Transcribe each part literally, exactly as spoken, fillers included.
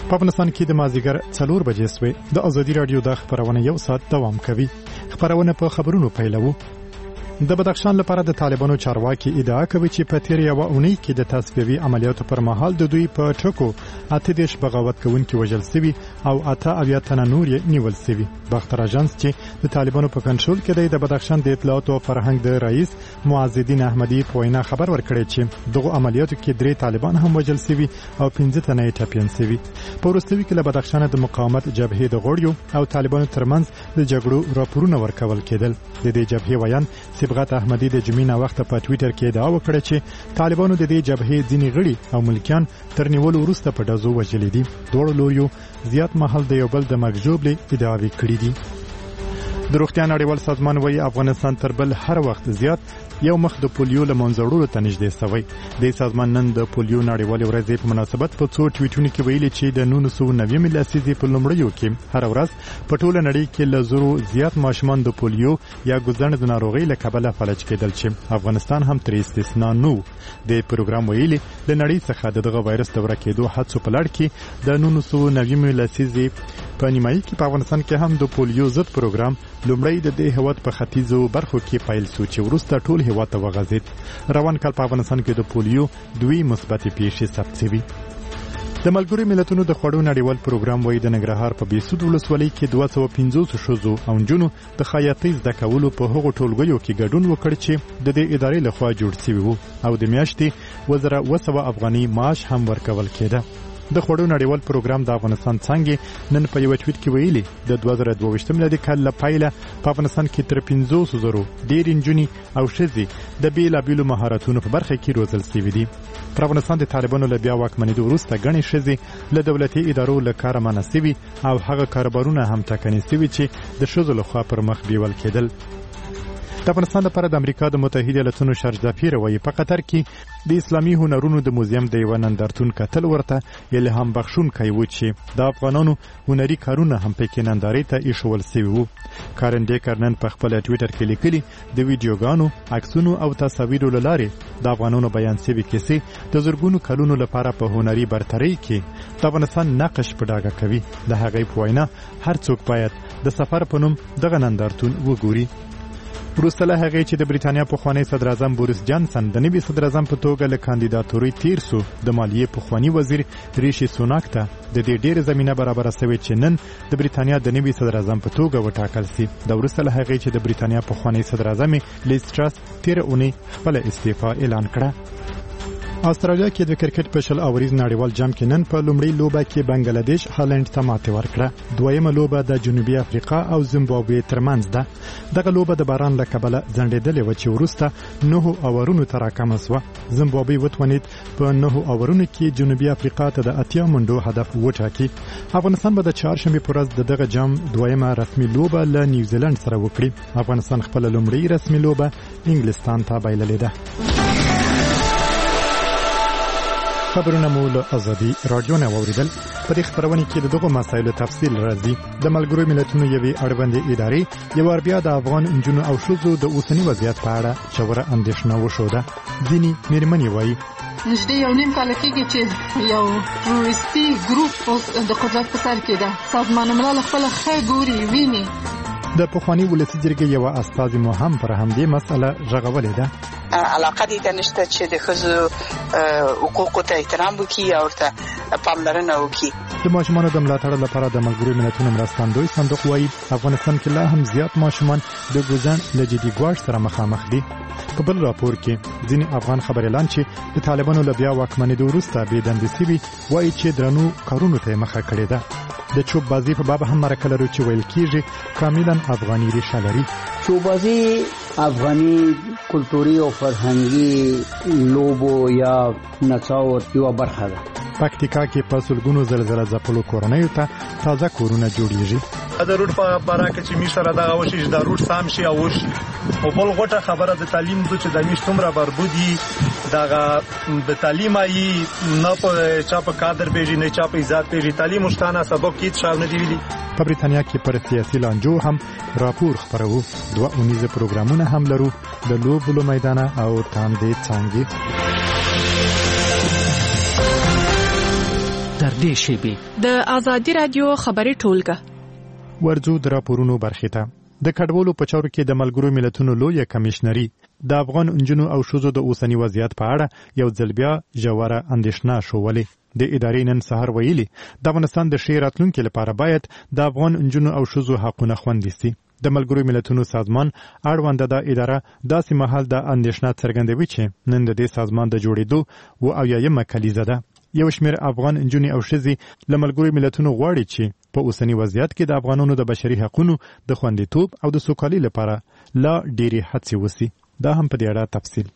په افغانستان کې د مازدیګر څلور بجې سوې د ازادي راډیو د خبرونه یو ساعت دوام کوي. خبرونه په خبرونو پیلوو. د بدخشان لپاره د طالبانو چارواکي ادعا کوي چې په تیر یو اونۍ کې د تصفیوي عملیاتو پر مهال د دوی په ټکو اته دیش بغاوت کوونکي وژل شوي او اته اویا تنه نور یې نیول شوي. باختر اژانس چې د طالبانو په کنټرول کې دی د بدخشان د اطلاعات او فرهنګ د رئیس معز الدین احمدي په وینا خبر ورکړی چې دغه عملیاتو کې درې طالبان هم وژل شوي او پنځه تنه یې ټپیان شوي. په وروستي کې له بدخشان د مقاومت جبهې د غړیو او طالبانو ترمنځ د جګړو راپورونه ورکول کېدل. د دې جبهې ویان صبغت احمدي د جمعې وخت په ټوئیټر کې ادعا وکړه چې طالبانو د دې جبهې ځینې غړي او ملکیان تر نیولو وروسته په ډزو وژلي دي. دواړو لوریو زیات مهال د یو بل د مرګ ژوبلې ادعاوې کړې دي. د روغتیا نړیوال سازمان وايي افغانستان تر بل هر وخت زیات یو مخ د پولیو له منځوړلو ته نږدې شوی. د سازمان نن د پولیو نړیوالې ورځې په مناسبت په څو ټویټونو کې ویلي چې د نولس سوه نوي لسیزې په لومړیو کې هر ورځ په ټوله نړۍ کې له زرو زیات ماشومان د پولیو یا ګوزڼ د ناروغۍ له کبله فلج کېدل چې افغانستان هم تر استثنا نه و. د پروګرام ویلي له نړۍ څخه دغه وایرس د ورکېدو هڅو په لړ کې د نولس سوه نوي لسیزې په نیمایي کې په افغانستان کې هم د پولیو ضد پروګرام لومړی د دې هیواد په ختیځو برخو کې پیل شو چې وروسته ټول هیواد ته وغځېد. روان کال په افغانستان کې د پولیو دوی مثبتې پیښې ثبت شوي. د ملګرو ملتونو د خوړو نړیوال پروګرام وايي د ننګرهار په بیسود ولسوالۍ کې دوه سوه پنځوس ښځو او نجونو د خیاطۍ زده کولو په هغو ټولګیو کې ګډون وکړ چې د دې ادارې لخوا جوړ شوي وو او د میاشتې اوه زره اوه سوه افغاني معاش هم ورکول کېده. د خوړو نړیوال پروګرام د افغانستان څنګه نن په یو ټویټ کې ویلي د دوه زره دوه ویشت میلادي کال له پیله په افغانستان کې تر پنځوس زرو ډېرې نجونې او ښځې د بېلابېلو مهارتونو په برخه کې روزل شوي دي. پر افغانستان د طالبانو له بیا واکمنېدو وروسته ګڼې ښځې له دولتي ادارو له کاره منع شوي او هغه کاروبارونه هم ټاکنې شوي چې د ښځو لخوا پر مخ بیول کېدل. د افغانستان لپاره د امریکا د متحده ایالاتونو شرج ظفیر وایي په قطر کې د اسلامي هنرونو د موزیم د یو نندارتون کتل ورته الهام بخښونکی و چې د افغانانو هنري کارونه هم پکې نندارې ته ایښول شوي وو. کارن ډیکر نن په خپل ټویټر کې لیکلي د ویډیوګانو عکسونو او تصاویرو له لارې د افغانانو بیان شوي کیسې د زرګونو کلونو لپاره په هنري برترۍ کې د افغانستان نقش په ډاګه کوي. د هغې په وینا هر څوک باید د سفر په نوم دغه نندارتون وګوري. وروسته له هغې چې د بریتانیا پخوانی صدر اعظم بوریس جانسن د نوي صدر اعظم په توګه له کاندیداتورۍ تیر سو د مالیې پخوانی وزیر ریشي سوناک ته د دې ډېره زمینه برابره شوې چې نن د بریتانیا د نوي صدر اعظم په توګه وټاکل شي. د وروسته له هغې چې د بریتانیا پخوانی صدر اعظم لیز ټرس تیر اونۍ خپل استعفا اعلان کړه. استرالیا کې د کرکټ په شل اوریز نړیوال جام کې نن په لومړۍ لوبه کې بنگلاديش هالند ته ماتې ورکړه. دویمه لوبه د جنوبي افریقا او زیمبابوې ترمنځ ده. دغه لوبه د باران له کبله ځنډېدلې و چې وروسته نهو اورونو ته راکمه شوه. زیمبابوې وتوانید په نهو اورونو کې جنوبي افریقا ته د اتیا منډو هدف وټاکي. افغانستان به د چهارشنبې په ورځ د دغه جام دویمه رسمي لوبه له نیوزیلند سره وکړي. افغانستان خپل لومړی رسمي لوبه انګلستان ته بایللې ده. خبرونه مو له ازادي راډیو نه واوریدل. په دې خبرونه کې د دغه مسایلو تفصیل راځي. د ملګرو ملتونو یوې اړوندې ادارې یو بیا د افغان نجونو او ښځو د اوسنی وضعیت په اړه ژوره اندېښنه وښوده. ځینې مېرمنې وایي نږدې یو نیم کال کېږي چې یو ټروریستي ګروپ د قدرت په سر کې ده. سازمان ملل خپل ښه ګوري ویني. د پخوانی ولسي جرګې یو استازي مو هم پر همدې مسله غږولې ده. علاقه دې نشته چې د ښځو حقوقو ته احترام وکړي او ورته پاملرنه وکړي. د ماشومانو د ملاتړ لپاره د ملګرو ملتونو مرستندوی صندوق وايي افغانستان کې لا هم زیات ماشومان د ګوزن له جدي ګواښ سره مخامخ دي. په بل راپور کې ځینې افغان خبريالان چې د طالبانو له بیا واکمنېدو وروسته بې دندې شوي وايي چې درنو کارونو ته مخه کړې ده. د چوب بازی په باب هم مرکه لرو چې ویل کېږي کاملا افغاني ریښه لري. چوب بازی افغاني کلتوري او فرهنګي لوبو یا نڅاو یو برخه ده. پکتیکا کې په سلګونو زلزلہ ځپلو کورنیو ته تازه کورونه جوړیږي. د روډ په بارکه چې میشره دغه وشي د روډ سام شي او وش او بل غټه خبره د تعلیم د چې د میش تمره بربودي دغه د تعلیم ای نه په چا په کادر پیژي نه چا په عزت پیژي تعلیم مشتانه سبق کې شاو نه دی ویلي. په بریتانیا کې پر سیاسي لانجو هم راپور خبرو. دوه اونیزه پروګرامونه هم لرو د لوبلو میدان او تاندې څنګه. در نږدې شیبې د ازادي رادیو خبري ټولګه ورځو د راپورونو برخې ته د کډوالو په چارو کې د ملګرو ملتونو لویه کمیشنري د افغان انجونو او ښځو د اوسنی وضعیت په اړه یو ځل بیا ژوره اندېښنه شولې. د ادارې نن سهار ویلي د افغانستان د ښې راتلونکي لپاره باید د افغان انجونو او ښځو حقونه خوندي سي. د ملګرو ملتونو سازمان اړونده د اداره داسې مهال د اندېښنه څرګندوي چې نن د دې سازمان د جوړېدو و اویایمه کلیزه ده. یو شمېر افغان انجونې او ښځې له ملګرو ملتونو غواړي چې په اوسنی وضعیت کې د افغانانو د بشري حقوقو د خوندیتوب او د سوکالۍ لپاره لا ډېرې هڅې وسي. دا هم په دې اړه تفصیل.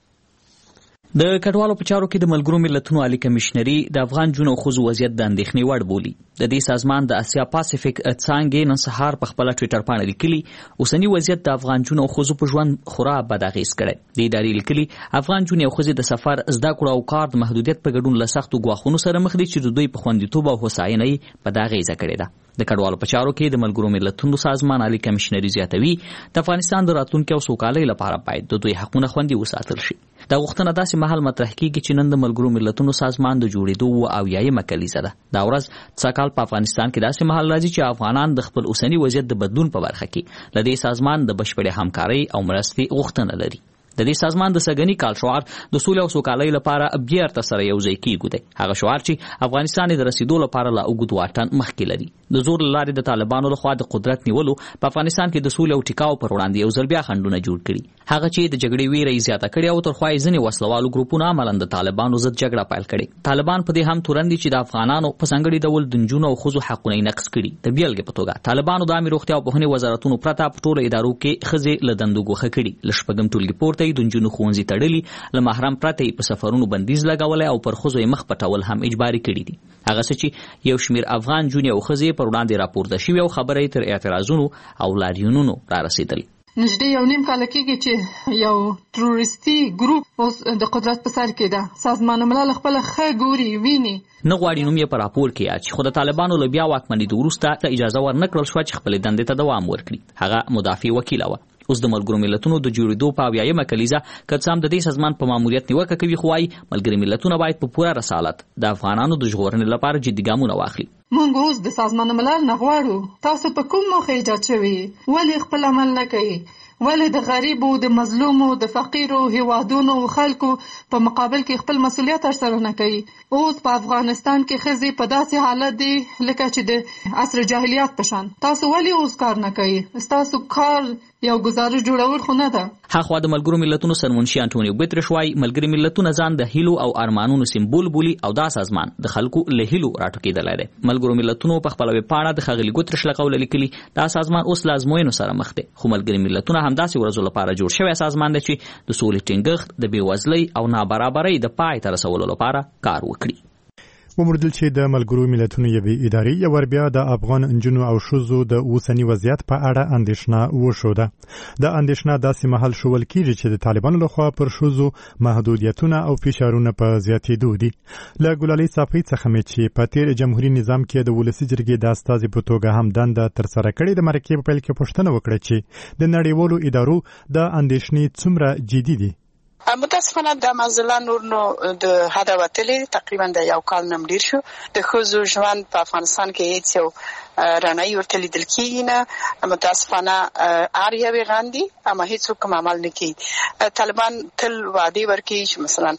د کډوالو په چارو کې د ملګرو ملتونو عالی کمیشنري د افغان جنو خوځو وضعیت د اندېښنې وړ بولی. د دې سازمان د اسیا پاسفیک څانګې نن سهار په خپل ټوئیټر باندې لیکلي اوسنی وضعیت د افغان جنو خوځو په ژوند خورا بد اغېز کړی. د ادارې لیکلي افغان جنو خوځې د سفر زده کړو او کار د محدودیت په ګډون له سختو ګواښونو سره مخ دي چې د دوی په خوندیتوب او هوساینې په دا اغېزه کړې ده. د کډوالو په چارو کې د ملګرو ملتونو سازمان عالی کمیشنري زیاتوي د افغانستان د راتلونکي او سوکالۍ لپاره باید د دوی حقونه خوندي وساتل شي. دا غوښتنه داسې مهال مطرح کیږي چې نن د ملګرو ملتونو سازمان د جوړېدو او اویایمه کلیزه ده. دا ورځ څه کال په افغانستان کې داسې مهال راځي چې افغانان د خپل اوسنی وضعیت د بدلون په برخه کې له دې سازمان د بشپړې همکارۍ او مرستې غوښتنه لري. د دې سازمان د سګنی کال شعار د سولې او سوکالۍ لپاره بیرته سره یو ځای کیږي دی. هغه شعار چې افغانستان د رسیدو لپاره لا اوږد واټن مخکې لري. د زور لارې د طالبانو لخوا د قدرت نیولو په افغانستان کې د سولې او ټیکاو پر وړاندې یو ځل بیا خنډونه جوړ کړي. هغه چې د جګړې ویره زیاته کړې او تر خوا یې ځینې وسلوالو ګروپونو عملاً د طالبانو ضد جګړه پیل کړې. طالبان په دې هم تورن دي چې د افغانانو په ځانګړي ډول د نجونو او ښځو حقونه نقض کړي. د بیلګې په توګه طالبانو د عامه روغتیا او پوهنې وزارتونو پرته په ټولو ادارو کې ښځې له دندو ګوښه کړي. له شپږم ټولګي پورته د نجونو ښوونځي تړلي، له محرم پرته په سفرونو بندیز لګولای او پر ښځو یې مخ پټول هم اجباري کړي دي. هغه څه چې یو شمیر افغان جونې او ښځې پر وړاندې راپورته شوي او خبرې تر اعتراضونو او لاریونونو را رسېدلې. نږدې یو نیم کال کېږي چې یو تروریستي ګروپ اوس د قدرت په سر کې ده. سازمان ملل خپل ښه ګوري ویني نه غواړي نوم یې په راپور کې یاد چې خو د طالبانو له بیا واکمنېدو وروسته اجازه ورنکړل شوه چې خپلې دندې ته دوام ورکړي. هغه مدافع وکیله وه. اوس د ملګرو ملتونو د جوړېدو په اویایمه کلیزه که څه هم د دې سازمان په ماموریت نیوکه کوي، خو وايي ملګري ملتونه باید په پوره رسالت د افغانانو د ژغورنې لپاره جدي ګامونه واخلي. موږ اوس د سازمان ملل نه غواړو تاسو په کوم موخه ایجاد شوي، ولې خپل عمل نه کوي، ولې د غریبو، د مظلومو، د فقیرو هیوادونو خلکو په مقابل کې خپل مسؤلیت ترسره نه کوي. اوس په افغانستان کې ښځې په داسې حالت دي لکه چې د عصر جاهلیت په شان. تاسو ولې اوس کار نه کوي؟ ستاسو کار یو گزارش جوړول خو نه ده. هغه د ملګرو ملتونو سرمنشي انټونیو ګوتریش وايي ملګري ملتونه ځان د هیلو او ارمانونو سمبول بولي او دا سازمان د خلکو له هیلو راټوکېدلی دی. ملګرو ملتونو په خپل ویبپاڼه د ښاغلي ګوتریش له قوله لیکلي دا سازمان اوس له ازموینو سره مخ دی، خو ملګري ملتونه همداسې ورځو لپاره جوړ شوی سازمان دی چې د سولې ټینګښت، د بېوزلۍ او نابرابرۍ د پای ته رسولو لپاره کار وکړي. وموندل چې د ملګرو ملتونو یوې ادارې یو ور بیا د افغان انجونو او ښځو د اوسني وضعیت په اړه اندېښنه وښوده. د اندېښنه داسې مهال ښوول کېږي چې د طالبانو لخوا پر ښځو محدودیتونه او فشارونه په زیاتېدو دي. له ګلالۍ صافۍ څخه مې چې په تېر جمهوري نظام کې د ولسي جرګې د استازي په توګه هم دنده ترسره کړې د مرکې په پیل کې پوښتنه وکړه چې د نړیوالو ادارو د اندېښنې څومره جدي دي. متاسفانه د منزله نور نو د حد وتلې تقریبا د یو کال نم ډیر شو. د ښځو ژوند په افغانستان کې هیڅ یو رڼایي ورته لیدل کېږي نه. متاسفانه هر یوې غاندي اما هیڅوک کوم عمل نه کوي. طالبان تل وعدې ورکوي چې مثلا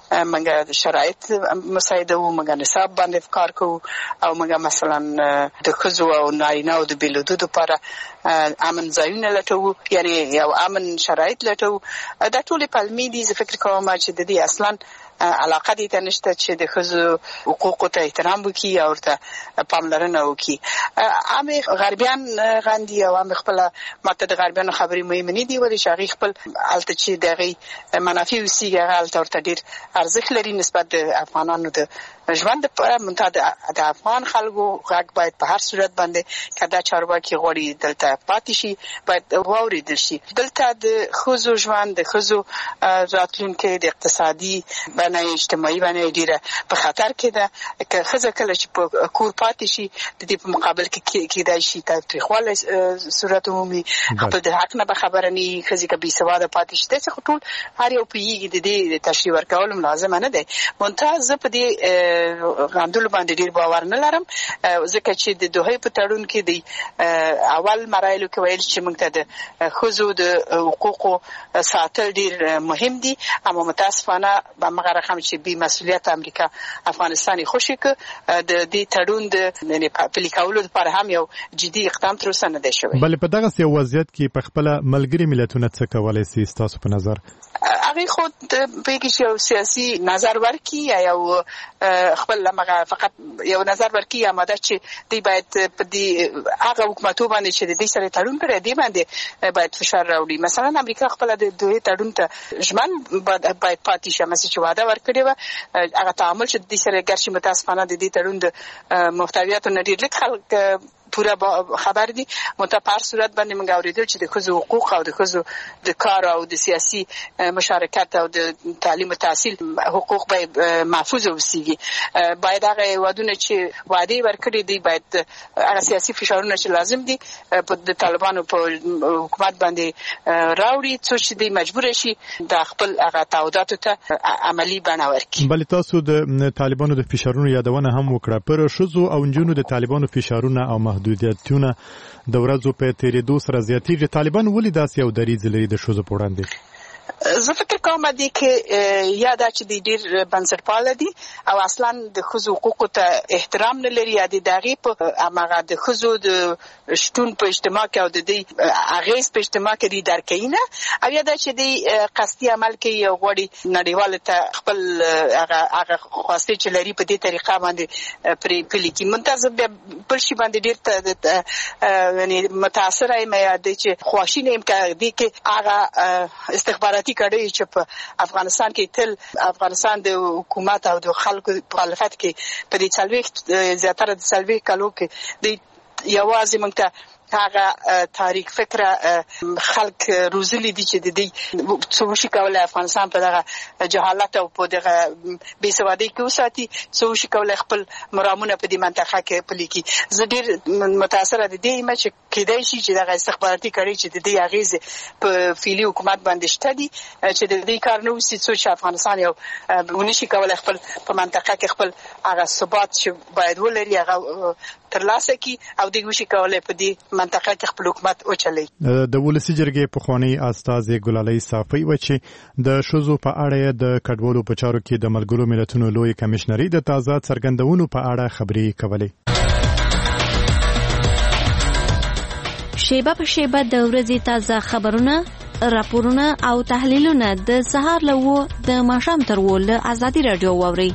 موږ د شرایط مساعده وو، موږ نصاب باندې کار کوو او موږ مثلا د ښځو او نارینه‌و د بېلېدو لپاره امن ځایونه لټوو، یعنی یو امن شرایط لټوو. دا ټولې پلمې دي. زه فکر کوم چې د دې اصلا علاقه دې ته نشته چې د ښځو حقوقو ته احترام وکړي او ورته پاملرنه وکړي. عامې غربیان غاندي او عامې خپله ماته د غربیانو خبرې مهمې نه دي، ولې چې هغوی خپل هلته چې د هغوی منافع اوسېږي هغه هلته ورته ډېر ارزښت لري نسبت د افغانانو د ژوند لپاره. منتها د افغان خلکو غږ باید په هر صورت باندې که دا چارواکي غواړي دلته پاتې شي باید واورېدل شي. دلته د ښځو ژوند، د ښځو راتلونکی، د اقتصادي باندې اجتماعي باندې ډیره په خطر کې ده. که خزه کله چې په کور پاتې شي د دې په مقابل کې کېدای شي تاریخواله صورت عمومي خپل د حق نه خبره نه خزي کې بي سواده پاتې شي. څه ټول هر یو پیږي د دې تشریح ورکول لازم نه ده. مونتاز په دې غندل باندې ډیر باور نه لرم ځکه چې د دوه په تړون کې د اول مراحلو کې ویل چې موږ ته د خزو د حقوقو ساتل ډیر مهم دي، اما متاسفانه به مغه رقم چې بي مسؤلیت امریکا افغانستان خوشي ک د دې تړون د یعنی پلي کولو لپاره هم یو جدي اقدام تر اوسه نه دی شوی. بل په دغه یو وضعیت کې په خپل ملګری ملتونه څه کولای شي تاسو په نظر؟ هغه خود په کې یو سیاسي نظر ورکړي یا یو خپل لمغه فقط یو نظر ورکړي یا ماده چې دی باید په دې هغه حکومتو باندې چې د دې سره تړون کړی دی باندې باید فشار راوړي. مثلا امریکا خپل د دوی تړون ته ژمن باید پاتې شي، مې چې وعده ورکړي و هغه تعامل چې د دې سره ګرځي متاسفانه د دې تړون د محتویات نه ډیر لیک خلک پورا خبر دي. مته په صورت باندې موږ اوریدل چې د خزو حقوق او د خزو د کار او د سیاسي مشارکت او د تعلیم او تحصیل حقوق به محفوظ وسیږي. باید هغه ودونه چې وعده ورکړي دي باید هغه سیاسي فشارونه چې لازم دي په د طالبانو په حکومت باندې راوړي څو چې دی مجبور شي د خپل هغه تعهداتو ته عملی بڼه ورکړي. بل تاسو د طالبانو د فشارونو یادونه هم وکړه. پر شذو او نجونو د طالبانو فشارونه او محدودیتونه د ورځو په تیریدو سره زیاتېږي. طالبان ولې داسې یو دریځ لري د ښځو په وړاندې؟ زه فکر کوم دي کې یا دا چې د ډیر بنسټپاله دي او اصلا د خزو حقوقو ته احترام نه لري یا د دغه په امغه د خزو د شتون په اجتماع کې او د دې اغیز په اجتماع کې دي درکینه او یا دا چې د قصدي عمل کې یو غوړي نړیوال ته خپل هغه هغه خواسته چې لري په دې طریقه باندې پرې پلي کې منتظر په شي باندې ډیر یعنی متاثر یم یا د چې خواشینه یم کې کې هغه استخباراتي کړي چې په افغانستان کې تل افغانستان د حکومت او د خلکو په مخالفت کې په دې څلوي زیاتره د څلوي کالو کې د یوازې موږ ته هغه تاریخ فکر خلک روزلي دي چې د دې څو شي کولای افغانستان په دغه جهالت او په دغه بې سوادۍ کې وساتي، څو شي کولای خپل مرامونه په دې منطقه کې پلي کړي. زه ډېر متاثره د دې یم چې کېدای شي چې دغه استخباراتي کړي چې د دې اغیزې په فعلي حکومت باندې شته دي چې د دې کار نه وسي څو چې افغانستان یو ونشي کولای خپل په منطقه کې خپل هغه ثبات چې باید ولري هغه ترلاسه کړي او دغه شي کولای په دې منطقه کې خپل حکومت اوچلي. د ولسی جرګې پخوانی استاذ ګلالۍ صافی و چې د شذو په اړه د کډوالو په چارو کې د ملګرو ملتونو لوی کمشنري د تازه څرګندونو په اړه خبرې کولې. شیبه په شیبه د ورځې تازه خبرونه، راپورونه او تحلیلونه د سهار لوو د ماښام تر ول ازادي رادیو واوري.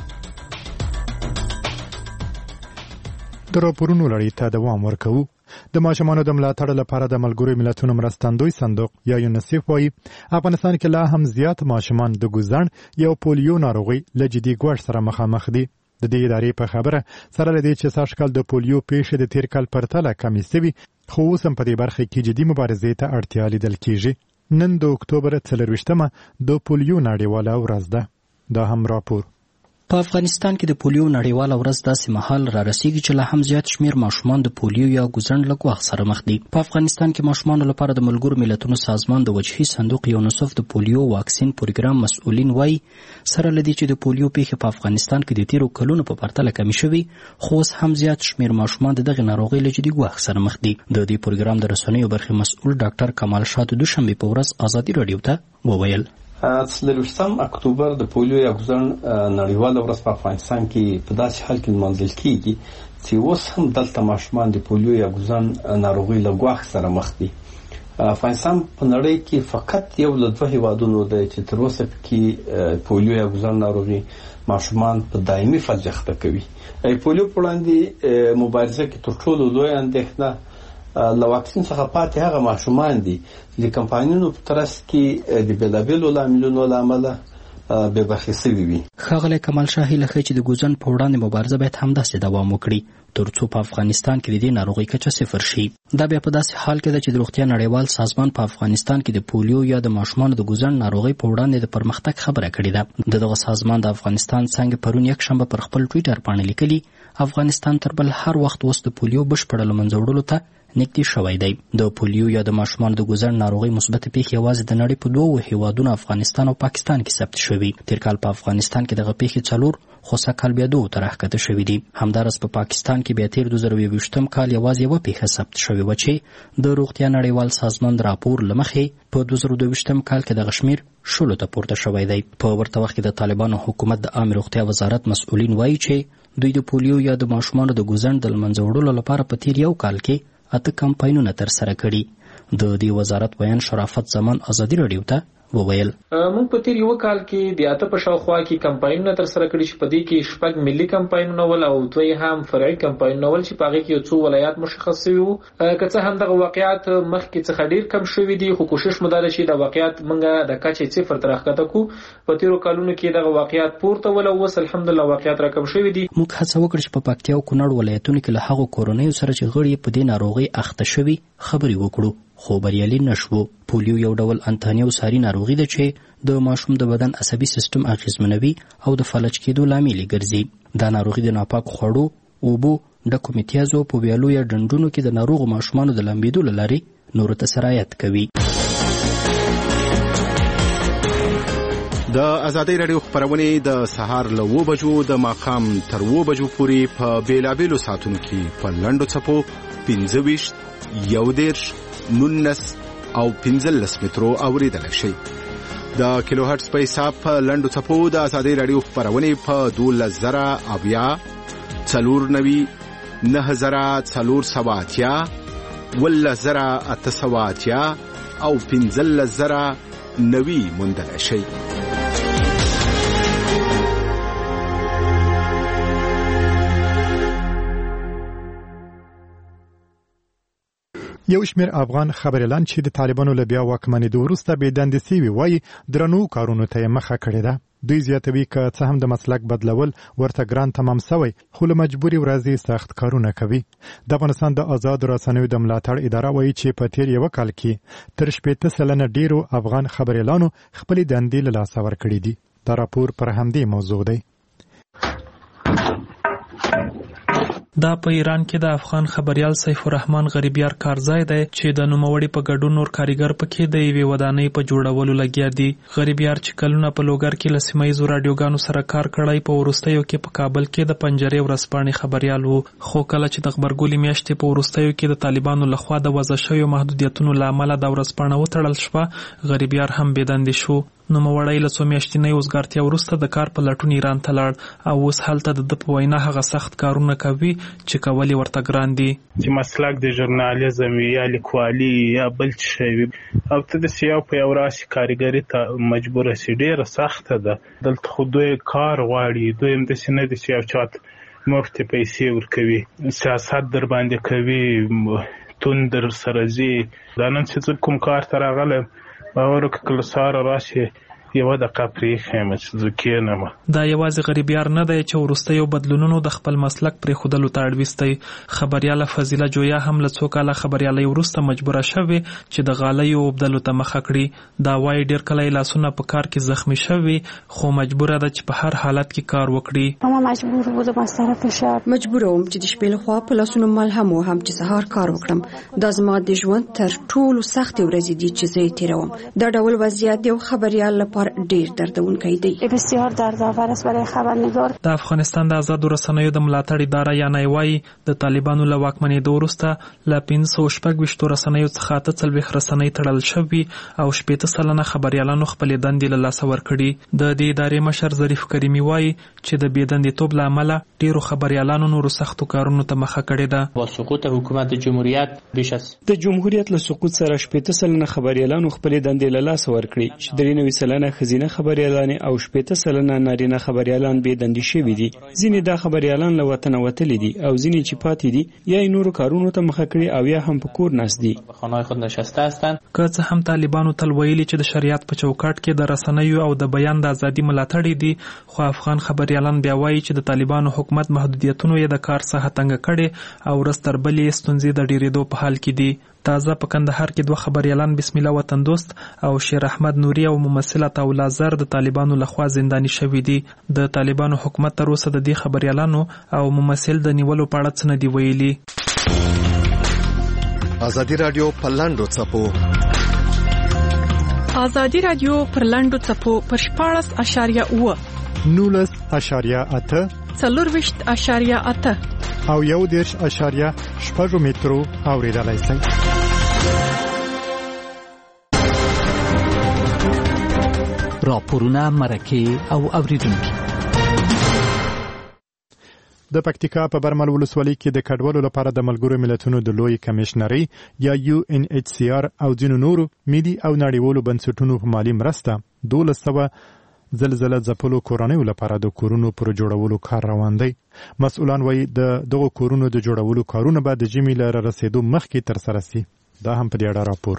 د راپورونو لړۍ ته دوام ورکوو. د ماشومانو د ملاتړ لپاره د ملګرو ملتونو مرستندوی صندوق یا یونیسف وايي افغانستان کې لا هم زیات ماشومان د ګوزن یا پولیو ناروغي له جدي ګواښ سره مخامخ دي. د دې ادارې په خبره سره لدی چې سږ کال د پولیو پیښې د تیر کال پرتله کمې شوې، خو اوس هم په دې برخه کې جدي مبارزې ته اړتیا لیدل کېږي. نن د اکتوبر څلرویشتمه د پولیو نړیواله ورځ ده. دا هم راپور. په افغانستان کې د پولیو نړیواله ورځ داسې مهال را رسیږي چې لا هم زیات شمیر ماشومان د پولیو یا ګوزن له ګواښ سره مخ دي. په افغانستان کې ماشومانو لپاره د ملګرو ملتونو سازمان د وجهي صندوق یونیسف د پولیو واکسین پروګرام مسؤلین وایي سره لدی چې د پولیو پیښې په افغانستان کې د تیرو کلونو په پرتله کمې شوې، خو اوس هم زیات شمیر ماشومان د دغه ناروغۍ له جدي ګواښ سره مخ دي. د دې پروګرام د رسنیو برخې مسؤل ډاکټر کمال شاه د دوشنبه په ورځ ازادي رادیو ته وویل څلرویشتم اکتوبر د پولیو یا ګوزن نړیواله ورځ په افغانستان کې په داسې حال کې لمانځل کېږي چې اوس هم دلته ماشومان د پولیو یا ګوزن ناروغۍ له ګواښ سره مخ دي. افغانستان په نړۍ کې فقط یو له دوه هیوادونو دی چې تر اوسه کې پولیو یا ګوزن ناروغي ماشومان په دایمي فلج اخته کوي. پولیو په وړاندې مبارزه کې تر ټولو لویه اندېښنه له واکسین څخه پاتې هغه ماشومان دي چې د کمپاینونو په ترڅ کې د بېلابېلو لاملونو له امله بې برخې شوي وي. ښاغلی کمال شاه هیله ښیي چې د ګوزن په وړاندې مبارزه باید همداسې دوام وکړي. ترڅو په افغانستان کې د دې ناروغۍ کچه صفر شي. دا بیا په داسې حال کې ده چې د روغتیا نړیوال سازمان په افغانستان کې د پولیو یا د ماشومانو د ګوزڼ ناروغۍ په وړاندې د پرمختګ خبره کړې ده. د دغه سازمان د افغانستان څنګه پرون یک شنبه پر خپل ټویټر باندې لیکلي افغانستان تر بل هر وخت اوس د پولیو بشپړه له منځه وړلو ته نږدې شوی دی. د پولیو یا د ماشومانو د ګوزڼ ناروغۍ مثبت پیښې یوازې د نړۍ په دوو هیوادونو افغانستان او پاکستان کې ثبت شوي. تیر کال په افغانستان کې دغه پیښې څلور خو سږکال بیا دوو ته راښکته شوي دي. همداراز په پاکستان کې بیا تیر دوه زره یوویشتم کال یوازې یوه پیښه ثبت شوې وه چې د روغتیا نړیوال سازمان د راپور له مخې په دوه زره دوه ویشتم کال کې دغه شمېر شلو ته پورته شوی دی. په ورته وخت کې د طالبانو حکومت د عامې روغتیا وزارت مسؤلین وایي چې دوی د پولیو یا د ماشومانو د ګوزڼ د له منځه وړلو لپاره په تیر یو کال کې اته کمپاینونه ترسره کړي. د دې وزارت بیان شرافت زمان ازادي راډیو ته وویل موږ په تیر یو کال کې د اته په شاوخوا کې کمپاینونه ترسره کړي چې په دې کې شپږ ملي کمپاینونه ول او دوی هم فرعي کمپاینونه ول چې په هغه کې یو څو ولایات مشخص شوي وو. که څه هم دغه واقعیات مخکې څخه ډیر کم شوي دي خو کوشش مو دا ده چې د واقعیات موږ د کچې صفر ته راښکته کړو. په تیرو کلونو کې دغه واقعیات پورته ول او اوس الحمدلله واقعیات راکم شوي دي. موږ هڅه وکړه چې په پکتیا او کونړ ولایتونو کې له هغو کورنیو سره چې غړي په دې ناروغۍ اخته شوي خبرې وکړو خو بریالي نشو. پولیو یو ډول انتاني او ساري ناروغي ده چې د ماشوم د بدن عصبي سیستم اغېزمنوي او د فلج کېدو لامل ګرځي. دا ناروغي د ناپاک خوړو، اوبو، ډکو میتیازو په ویالو یا ډنډونو کې د ناروغو ماشومانو د لمبېدو له لارې نورو ته سرایت کوي. د ازادۍ راډیو خپرونې د سهار له اوو بجو د ماښام تر اوو بجو پورې په بیلابیلو ساعتونو کې په لنډو څپو پنځه ویشت، یو دېرش، نولس او پنځلس مترو اورېدلی شئ. د کیلو هرټز په حساب په لنډو څپو د ازادۍ راډیو خپرونې په دولس زره اویا، څلور نوي، نهه زره څلور سوه اتیا، اوولس زره اته سوه اتیا او پنځلس زره نوي موندلی شئ. یو شمېر افغان خبریالان چې د طالبانو له بیا واکمنېدو وروسته بې دندې سوي وایي درنو کارونو ته یې مخه کړې ده. دوی زیاتوي که څه هم د مسلک بدلول ورته ګران تمام سوی خو له مجبوري ورځې سخت کارونه کوي. د افغانستان د آزادو رسنیو د ملاتړ اداره وایي چې په تیر یو کال کې تر شپېته سلنه ډیرو افغان خبریالانو خپلې دندې له لاسه ورکړې دي. دا راپور پر همدې موضوع دی. دا په ایران کې د افغان خبریال سیف الرحمن غریبیار کارځای دی چې د نوموړي په ګډون نور کاریګر پکې د یوې ودانۍ په جوړولو لګیا دي. غریبیار چې کلونه په لوګر کې له سیمه ییزو راډیوګانو سره کار کړی په وروستیو کې په کابل کې د پنجرې ورځپاڼې خبریال وو. خو کله چې د غبرګولي میاشتې په وروستیو کې د طالبانو لخوا د وضع شویو محدودیتونو له امله د ورځپاڼه وتړل شوه غریبیار هم بې دندې شو. نوموړی له څو میاشتنۍ وزګارتیا وروسته د کار په لټون ایران ته لاړ او اوس هلته د ده په وینا هغه سخت کارونه کوي چې کول یې ورته ګران دي. چې مسلک د ژورنالیزم یا لیکوالي یا بل څه شی وي او ته داسې یو په یو راسې کارګري ته مجبوره سي ډېره سخته ده. دلته خو دوی کار غواړي، دوی هم داسې نه دي چې یو چا ته مفتې پیسې ورکوي، سیاست در باندې کوي، تون در سره ځي. دا نن چې زه کوم کار ته راغلی باور وکړه که له سهاره راشي یوه دقیقه پرېښیم چې زه کښېنم. دا یوازې غریبیار نه دی چې وروستیو بدلونونو د خپل مسلک پرېښودلو ته اړویستی. خبریاله فضیله جویا هم له څو کاله خبریالۍ وروسته مجبوره شوې چې د غالیو اوبدلو ته مخه کړي. دا وایي ډېر کله یې لاسونه په کار کې زخمي شوي خو مجبوره ده چې په هر حالت کې کار وکړي. ما مجبور بودم از طرف شب مجبوره وم چې د شپې لخوا په لاسونو ملهم وهم چې سهار کار وکړم. دا زما د ژوند تر ټولو سختې ورځې دي چې زه یې تېروم. دا ډول وضعیت یو خبریال لپاره ډیر دردونکی دی. بسیار دردآور است برای خبرنگار. د افغانستان د آزادو رسنیو د ملاتړ اداره یعنی وایي د طالبانو له واکمنېدو وروسته له پنځه سوه شپږ ویشتو رسنیو څخه اته څلوېښت رسنۍ تړل شوي او شپېته سلنه خبریالانو خپلې دندې له لاسه ورکړي. د دې ادارې مشر ظریف کریمي وایي چې د بې دندېتوب له امله ډېرو خبریالانو نورو سختو کارونو ته مخه کړې ده. با سقوط حکومت جمهوریت بیش از د جمهوریت له سقوط سره شپېته سلنه خبریالانو خپلې دندې له لاسه ورکړي چې درې نوي سلنه ښځینه خبریالانې او شپېته سلنه نارینه خبریالان بې دندې شوي دي. ځینې دا خبریالان له وطنه وتلي دي او ځینې چې پاتې دي یا یې نورو کارونو ته مخه کړي او یا هم په کور ناست دي. که څه هم طالبانو تل ویلي چې د شریعت په چوکاټ کې د رسنیو او د بیان د ازادي ملاتړ دي، خو افغان خبریالان بیا وایي چې د طالبانو حکومت محدودیتونو یې د کار څخه تنګ کړي او ورځ تر بلې ستونزې د ډیریدو په حال کې دي. تازه په کندهار کې دوه خبریالان بسم الله وطن دوست او شیر احمد نوري او ممثله طاوله زر د طالبانو لخوا زنداني شوي دي. د طالبانو حکومت تر اوسه د دې خبریالانو او ممثل د نیولو په اړه څه نه دي ویلي. ازادي رادیو په لاندو څپو ازادي رادیو پر لاندو څپو پر شپاړس اشاریه اوه نولس اشاریه اته څلورویشت اشاریه اته او یو دېرش اشاریه شپږ مترو اورېدلای شئ. راپورونه، مرکې او اوریدونکي. د پکتیکا په برمل ولسوالۍ کې د کډوالو لپاره د ملګرو ملتونو د لوی کمشنري یا یو ان ایچ سی آر او ځینو نورو ملي او نړیوالو بنسټونو په مالي مرسته دولس سوه زلزله ځپلو کورنیو لپاره د کورونو پر جوړولو کار روان دی. مسؤلان وایي د دغو کورونو د جوړولو کارونه به د ژمي له رارسېدو مخکې ترسره سي. دا هم په دې اړه راپور.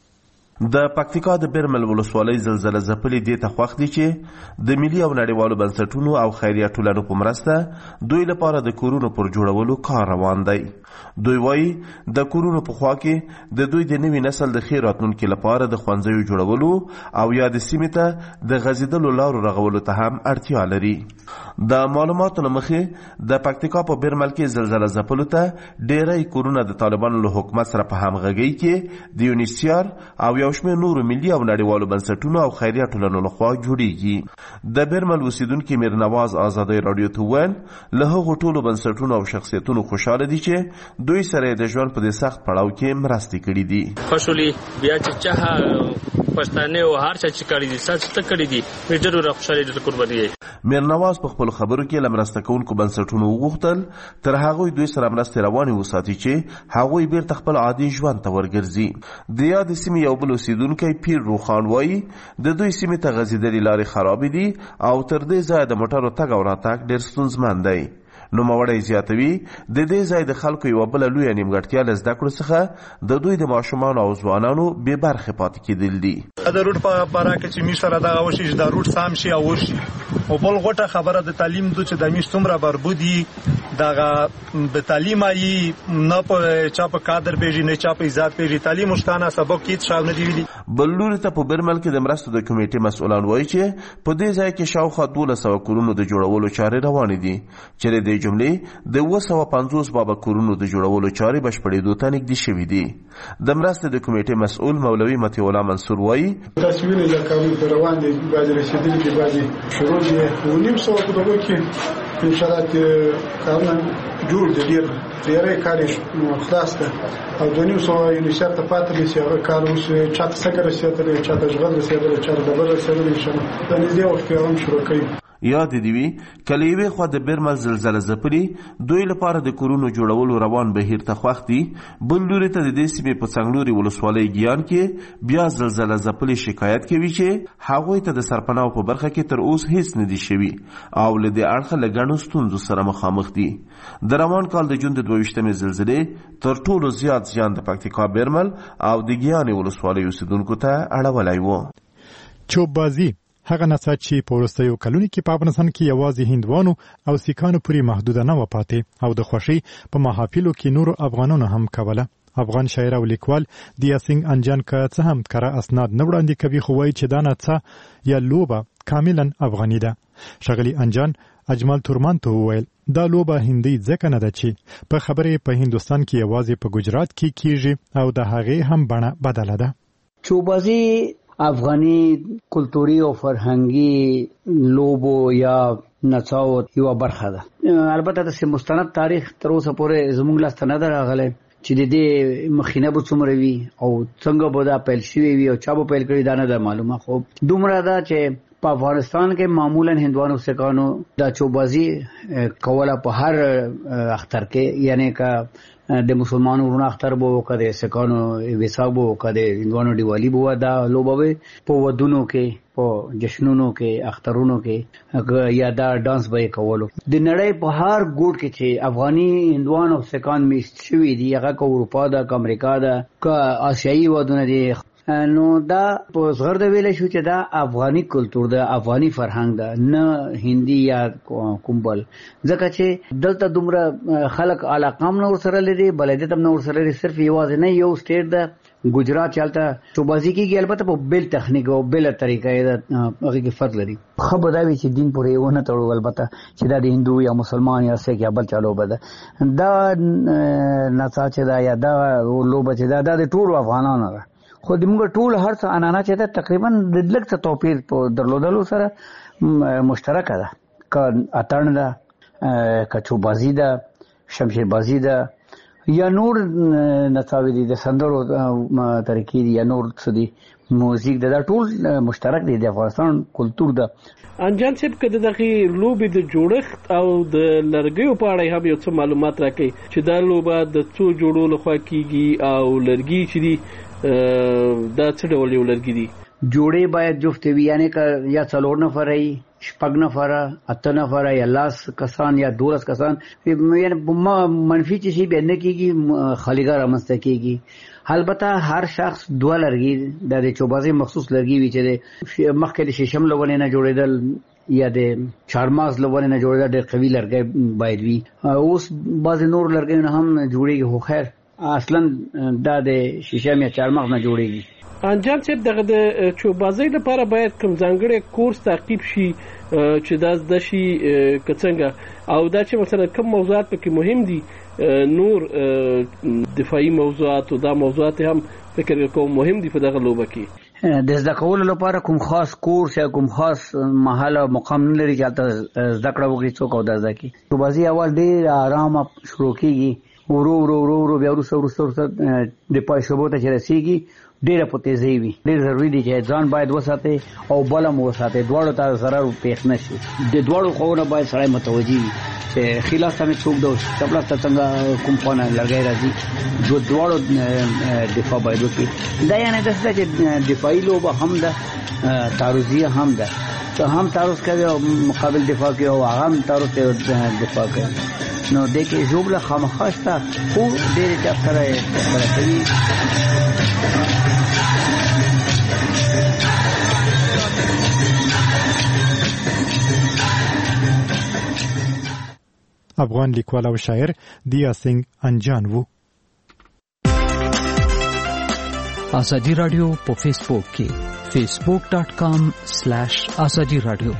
د پکتیکا د برمل ولسوالۍ زلزله ځپلې دې ته خوښ دي چې د ملي او نړیوالو بنسټونو او خیریه ټولنو په مرسته دوی لپاره د کورونو پر جوړولو کار روان دی. دوی وایي د کورونو په خوا کې د دوی د نوي نسل د ښې راتلونکي لپاره د ښوونځیو جوړولو او یا د سیمې ته د غځېدلو لارو رغولو ته هم اړتیا لري. د معلوماتو له مخې د پکتیکا په برمل کې زلزله ځپلو ته ډېری کورونه د طالبانو له حکومت سره په همغږۍ کې د یونیسیار او یو شمېر نورو ملي او نړیوالو بنسټونو او خیریه ټولنو لخوا جوړیږي. د برمل اوسیدونکي میرنواز ازادۍ راډیو ته وویل له هغو ټولو بنسټونو او شخصیتونو خوشحاله دي چې دوی سره د ژوند په دې سخت پړاو کې مرستې کړي دي. خوشحالي بیا چې چا پښتانه او هر چا چې کړي دي سات ته کړي دي ډېر خوشحالي د قرباني. میرنواز په خپل خبرو کې لمرسته کوونکو بنسټونو وغوښتل تر هغه دوی سره مرستې روانې وساتي چې هغه بیرته خپل عادي ژوند ته ورګرځي. د یاد سیمې یو بل اوسیدونکی پیر روخان وایي د دوی سیمې ته غځېدلې لارې خرابې دي او تر دې ځایه د موټرو تګ او راتګ ډېر ستونزمن دی. نوموړی زیاتوي د دې ځای د خلکو یوه بله لویه نیمګړتیا له زده کړو څخه د دوی د ماشومانو او ځوانانو بې برخې پاتې کېدل دي. د روډ په باره کې چې موږ سره دغه وشي چې دا روډ سام شي او وشي او بل غوټه خبره د تعلیم دو چې د موږ څومره بربودي دغه به تعلیم ای نه په چا په کادر پیژي نه چا په عزت پیژي تعلیم مشتانه سبق کې شامل نه دی ویلي. بل لوري ته په برمل کې د مرستو د کمیټې مسؤلان وایي چې په دې ځای کې شاوخوا دولس سوه کورونو د جوړولو چارې روانې دي چې د دې جملې د اوه سوه پنځوس بابا کورونو د جوړولو چارې بشپړېدو ته نږدې شوي دي. د مرستې د کمیټې مسؤل مولوي مطیع الله منصور وایي تاسو ویلي چې کارونه روان دي بعضې رسېدلي دي بعضې شروع دي اوه نیم سوه په دغو کې انشاءالله کارونه جوړ دي ډېر ډېری کار یې خلاص ده او دوه نیم سوه یونیسیف ته پاتې دي چې هغه کار اوس چا ته سږه رسېدلی چا ته ژغل رسېدلی چا ته ډبل رسېدلی انشاءالله په نږدې وخت کې هم شروع کوي. یاد دی وی کله یوې خوا د برمل زلزله ځپلي دوی لپاره د کورونو جوړولو روان بهیر ته خوښ دي، بل لوري ته د دې سیمې په څنګلوري ولسوالۍ ګیان کې بیا زلزله ځپلي شکایت کوي چې هغوی ته د سرپناو په برخه کې تر اوس هیڅ نه دي شوي او له دې اړخه له ګڼو ستونزو سره مخامخ دي. د روان کال د جون د دوه ویشتمې زلزلې تر ټولو زیات زیان د پکتیکا برمل او د ګیانې ولسوالۍ اوسیدونکو ته اړولی و. چوبازي هغه نڅا چې په وروستیو کلونو کې په افغانستان کې یوازې هندوانو او سیکانو پورې محدوده نه وه پاتې او د خوښۍ په محافلو کې نورو افغانانو هم کوله. افغان شاعر او لیکوال دیاسینګ انجان که څه هم کره اسناد نه وړاندې کوي خو وایي چې دا نڅا یا لوبه کاملا افغاني ده. ښاغلي انجان اجمل تورمان ته وویل دا لوبه هندي ځکه نه ده چې په خبرې په هندوستان کې یوازې په ګجرات کې کیږي او د هغې هم بڼه بدله ده. چوبازي افغاني کلتوري او فرهنګي لوبو یا نڅاو یو برخه ده. البته د مستند تاریخ تر اوسه پورې زموږ لاس ته نه ده راغلی چې د دې مخینه به څومره وي او څنګه به دا پیل شوی وي او چا به پیل کړی دا نه ده معلومه، خو دومره ده چې په افغانستان کې معمولا هندوانو سکانو د چوبازي کوله په هر اختر کې یعنی کا د مسلمانانو ورونه اختر بو کده سکانو وسابو کده هندوانو دیوالی بو دا لوبوي په ودونو کې په جشنونو کې اخترونو کې یا دا ډانس به کولو د نړۍ په هر ګوټ کې چې افغاني هندوانو سکان میشت شوی دی هغه کو اروپا دا امریکا دا کا آسیایي ودونه دي نو دا په زغر د ویل شو چې دا افغاني کلچر دا افغاني فرهنګ دا نه هندي یا کومبل ځکه چې دلته دومره خلک علاقام نور سره لري بلدیت هم نور سره لري صرف یوازې نه یو سټیټ دا ګجرات چلته چوبازي کېږي البته په بل تخنیک او بل طریقې دا هغه کې فرق لري خو دا وی چې دین پورې ونه تړو البته چې دا د هندو یا مسلمان یا سیک یا بل چالو بده دا نڅا چې دا یا دا لوبه چې دا د ټول افغانانو ده خو د موږ ټول هر څه انانا چې دا تقریبا د لږ څه توپیر په درلودلو سره مشترک ده ک اتن ده ک چوبازي ده شمشیر بازی ده یا نور نڅاوي دي د سندرو طریقې دي یا نور څه دي موزیک ده ټول مشترک دي د افغانستان کلچر ده انجان صاحب کده دغه لوبي د جوړښت او د لرګیو په اړه هم یو څه معلومات راکړي چې دا لوبه د څو جوړو لخوا کیږي او لرګي چې دي دا څه ډول یو لرګي دي جوړې باید جفت وي یعنی که یا څلور نفر ای شپږ نفر اته نفر یا لاس کسان یا دولس کسان یعنی منفي چې شي به نه کیږي خالیګار امسته کیږي البته هر شخص دوه لرګي د چوبازي مخصوص لرګي وي چې مخکې د شیشم لونه نه جوړیدل یا د چارماز لونه نه جوړیدل ډېر قوي لرګي باید وي اوس بعض نور لرګي نه هم جوړیږي خو خیر اصلا دا د شیشم یا چارمغز نه جوړیږي انجان صاحب دغه د چوبازۍ لپاره باید کوم ځانګړی کورس تعقیب شي چې دا د شي کڅنګ او دا چې مثلا کوم موضوعات پکې مهم دي نور دفاعي موضوعات او دا موضوعات هم فکر کوم مهم دي په دغه لوبه کې د زده کولو لپاره کوم خاص کورس یا کوم خاص محل او مقام نه لري چې زده کړه وکړي څوک او دا زده کی چوبازي اول ډېر آرام شروع کیږي ورو ورو ورو ورو بیا ورسره ورسره د پای شوبو ته چې رسیږي ډېر په تیزی وي ډېر ضروری دي چې ځان باید وساتي او بلم وساتي دواړو ته ضرر پیښ نشي د دواړو خواونه باید سړی متوجي وي چې خلاص ته څوک دو خپل ته څنګه کوم پونه لګای راځي جو دواړو دفاع باید وکړي دا یعنی د څه چې دفاعي لوبه هم ده تعرضیه هم ده ته هم تعرض کوي او مقابل دفاع کوي او هغه هم تعرض دفاع کوي نو د کې جوړه خامخاسته خو ډېر ځای سره سره کوي افغان لیکوال او شاعر دیا سنگ انجان وو. ازادي رادیو په فیسبوک کې فیسبوک ډاٹ کام سلیش ازادي رادیو.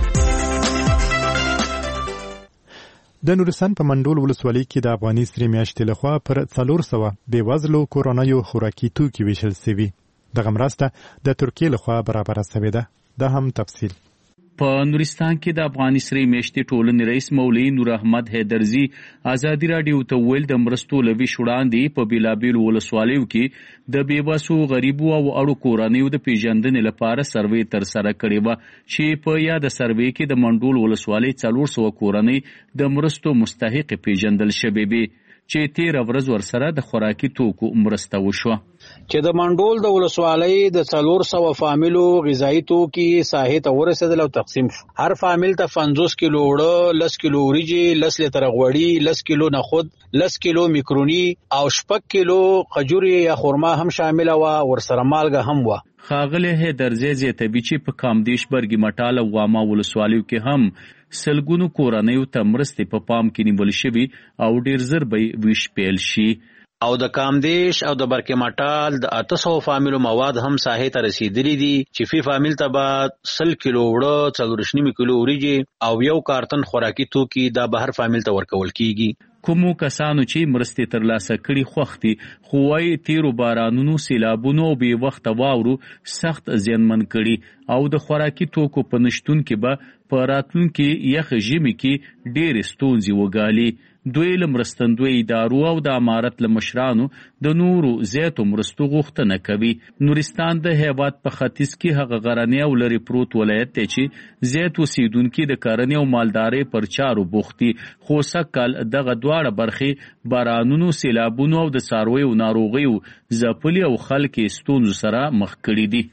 د نورستان په منډول ولسوالۍ کې د افغاني سرې میاشتې لخوا پر څلور سوه بېوزلو کورنیو خوراکي توکي ویشل سوي. دغه مرسته د ترکیې لخوا برابره سوې ده. دا هم تفصیل. په نورستان کې د افغاني سرې میاشتې ټولنې رئیس مولوي نور احمد حیدرزي ازادي رادیو ته ویل د مرستو له ویش وړاندې په بېلابېلو ولسوالیو کې د بېوسو غریبو او اړو کورنیو د پیژندنې لپاره سروې ترسره کړې وه چې په یاده سروې کې د منډول ولسوالۍ څلور سوه کورنۍ د مرستو مستحقې پیژندل شوې وې چې تېره ورځ ورسره د خوراکي توکو مرسته وشوه. چې د منډول د ولسوالۍ د څلور سوه فامیلو غذایي توکي ساحې ته ورسېدل او تقسیم شو. هر فامیل ته پنځوس کیلو اوړه، لس کیلو وریجې، لس لیتره غوړي، لس کیلو نخود، لس کیلو میکروني او شپږ کیلو خجورې یا خرما هم شامله وه، ورسره مالګه هم وه. ښاغلی حیدرزي زیاتوي چې په کامدیش برګي مټال او واما ولسوالیو کې هم سلګونو کورنیو ته مرستې په پام کې نیول شوي او ډېر ژر به ویش پیل شي. او د کامدیش او د برکې مټال د اته سوه فامیلو مواد هم ساحې ته رسیدلي دي چې فی فامیل ته به سل کیلو اوړه، څلورویشت نیمې کیلو وریجې او یو کارتن خوراکي توکي دا به هر فامیل ته ورکول کیږي. کومو کسانو چې مرستې ترلاسه کړي خوښ دي، خو وایي تیرو بارانونو، سیلابونو او بې وخته واورو سخت زیانمن کړي او د خوراکي توکو په نشتون کې به په راتلونکي یخ ژمي کې ډېرې ستونزې وګالي. دوی له مرستندوی ادارو او د امارت له مشرانو د نورو زیاتو مرستو غوښتنه کوي. نورستان د هیواد په ختیځ کې هغه غرنی او لرې پروت ولایت دی چې زیات اوسیدونکي د کرنې او مالدارۍ پر چارو بوخت دي، خو سږکال دغه دواړه برخې بارانونو، سیلابونو او د څارویو ناروغیو ځپلي او خلک یې ستونزو سره مخ کړي دي.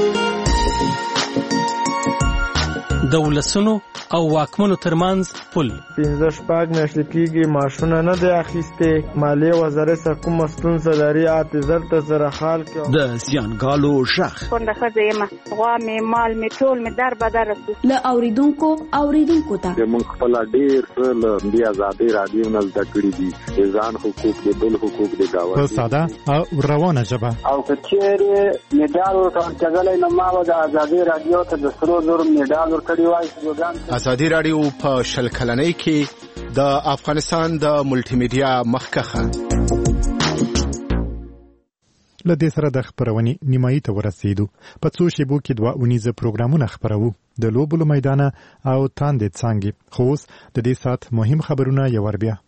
د ولسونو او واکمنو ترمنځ پل پنځه شپږ میاشتې کېږي ماشونه نه دی اخیستې. مالیې وزارت څخه کومه ستونزه لري اته زر ته زره خال کې د زیانګالو غږ کونډه ښځه یم، غوا مې مال مې ټول مې در بدر رسو له اوریدونکو اوریدونکو ته موږ خپل ډېر څه له دې ازادۍ راډیو نه زده کړي دي، د ځان حقوق د بل حقوق د گاونډي په ساده او روانه ژبه. او که چیرې میډال ورکړل نو ما به د ازادۍ راډیو ته د سرو زرو میډال ورکړی وای. ازادي راډیو په شل کلنۍ کې د افغانستان د ملټي میډیا مخکخه لدې سره د خبرونې نیمایي ته ورسېدو. په څو شیبو کې دوه اونیزه پروګرامونه خبرو د لوبو له میدانه او تاندې څانګې. خو اوس د دې سات مهم خبرونه یو ور بیا.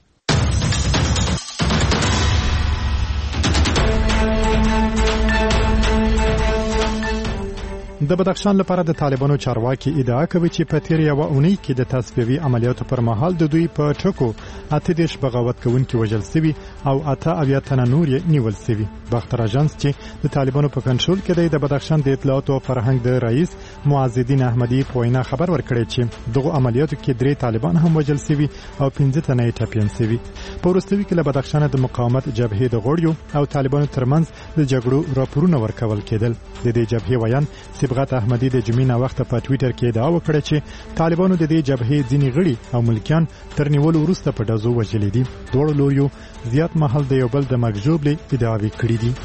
د بدخشان لپاره د طالبانو چارواکي ادعا کوي چې په تیر یوه اونۍ کې د تصفیوي عملیاتو پر مهال د دوی په ټکو اته دېرش بغاوت کوونکي وژل سوي او اته اویا تنه نور یې نیول سوي. باختر اژانس چې د طالبانو په کنټرول کې دی د بدخشان د اطلاعات او فرهنګ د رئیس معز الدین احمدي په وینا خبر ورکړی چې دغه عملیاتو کې درې طالبان هم وژل سوي او پنځه تنه یې ټپیان سوي. په وروستي کې له بدخشان د مقاومت جبهې د غړیو او طالبانو ترمنځ د جګړو راپورونه ورکول کېدل. د دې جبهې ویان صبغت احمدي د جمعې نه وخت په ټویټر کې ادعا وکړه چې طالبانو د دې جبهې ځینې غړي او ملکیان تر نیولو وروسته په ډزو وژلي دي. دواړو لوریو زیات مهال د یو بل د مرګ ژوبلې ادعاوې کړې دي.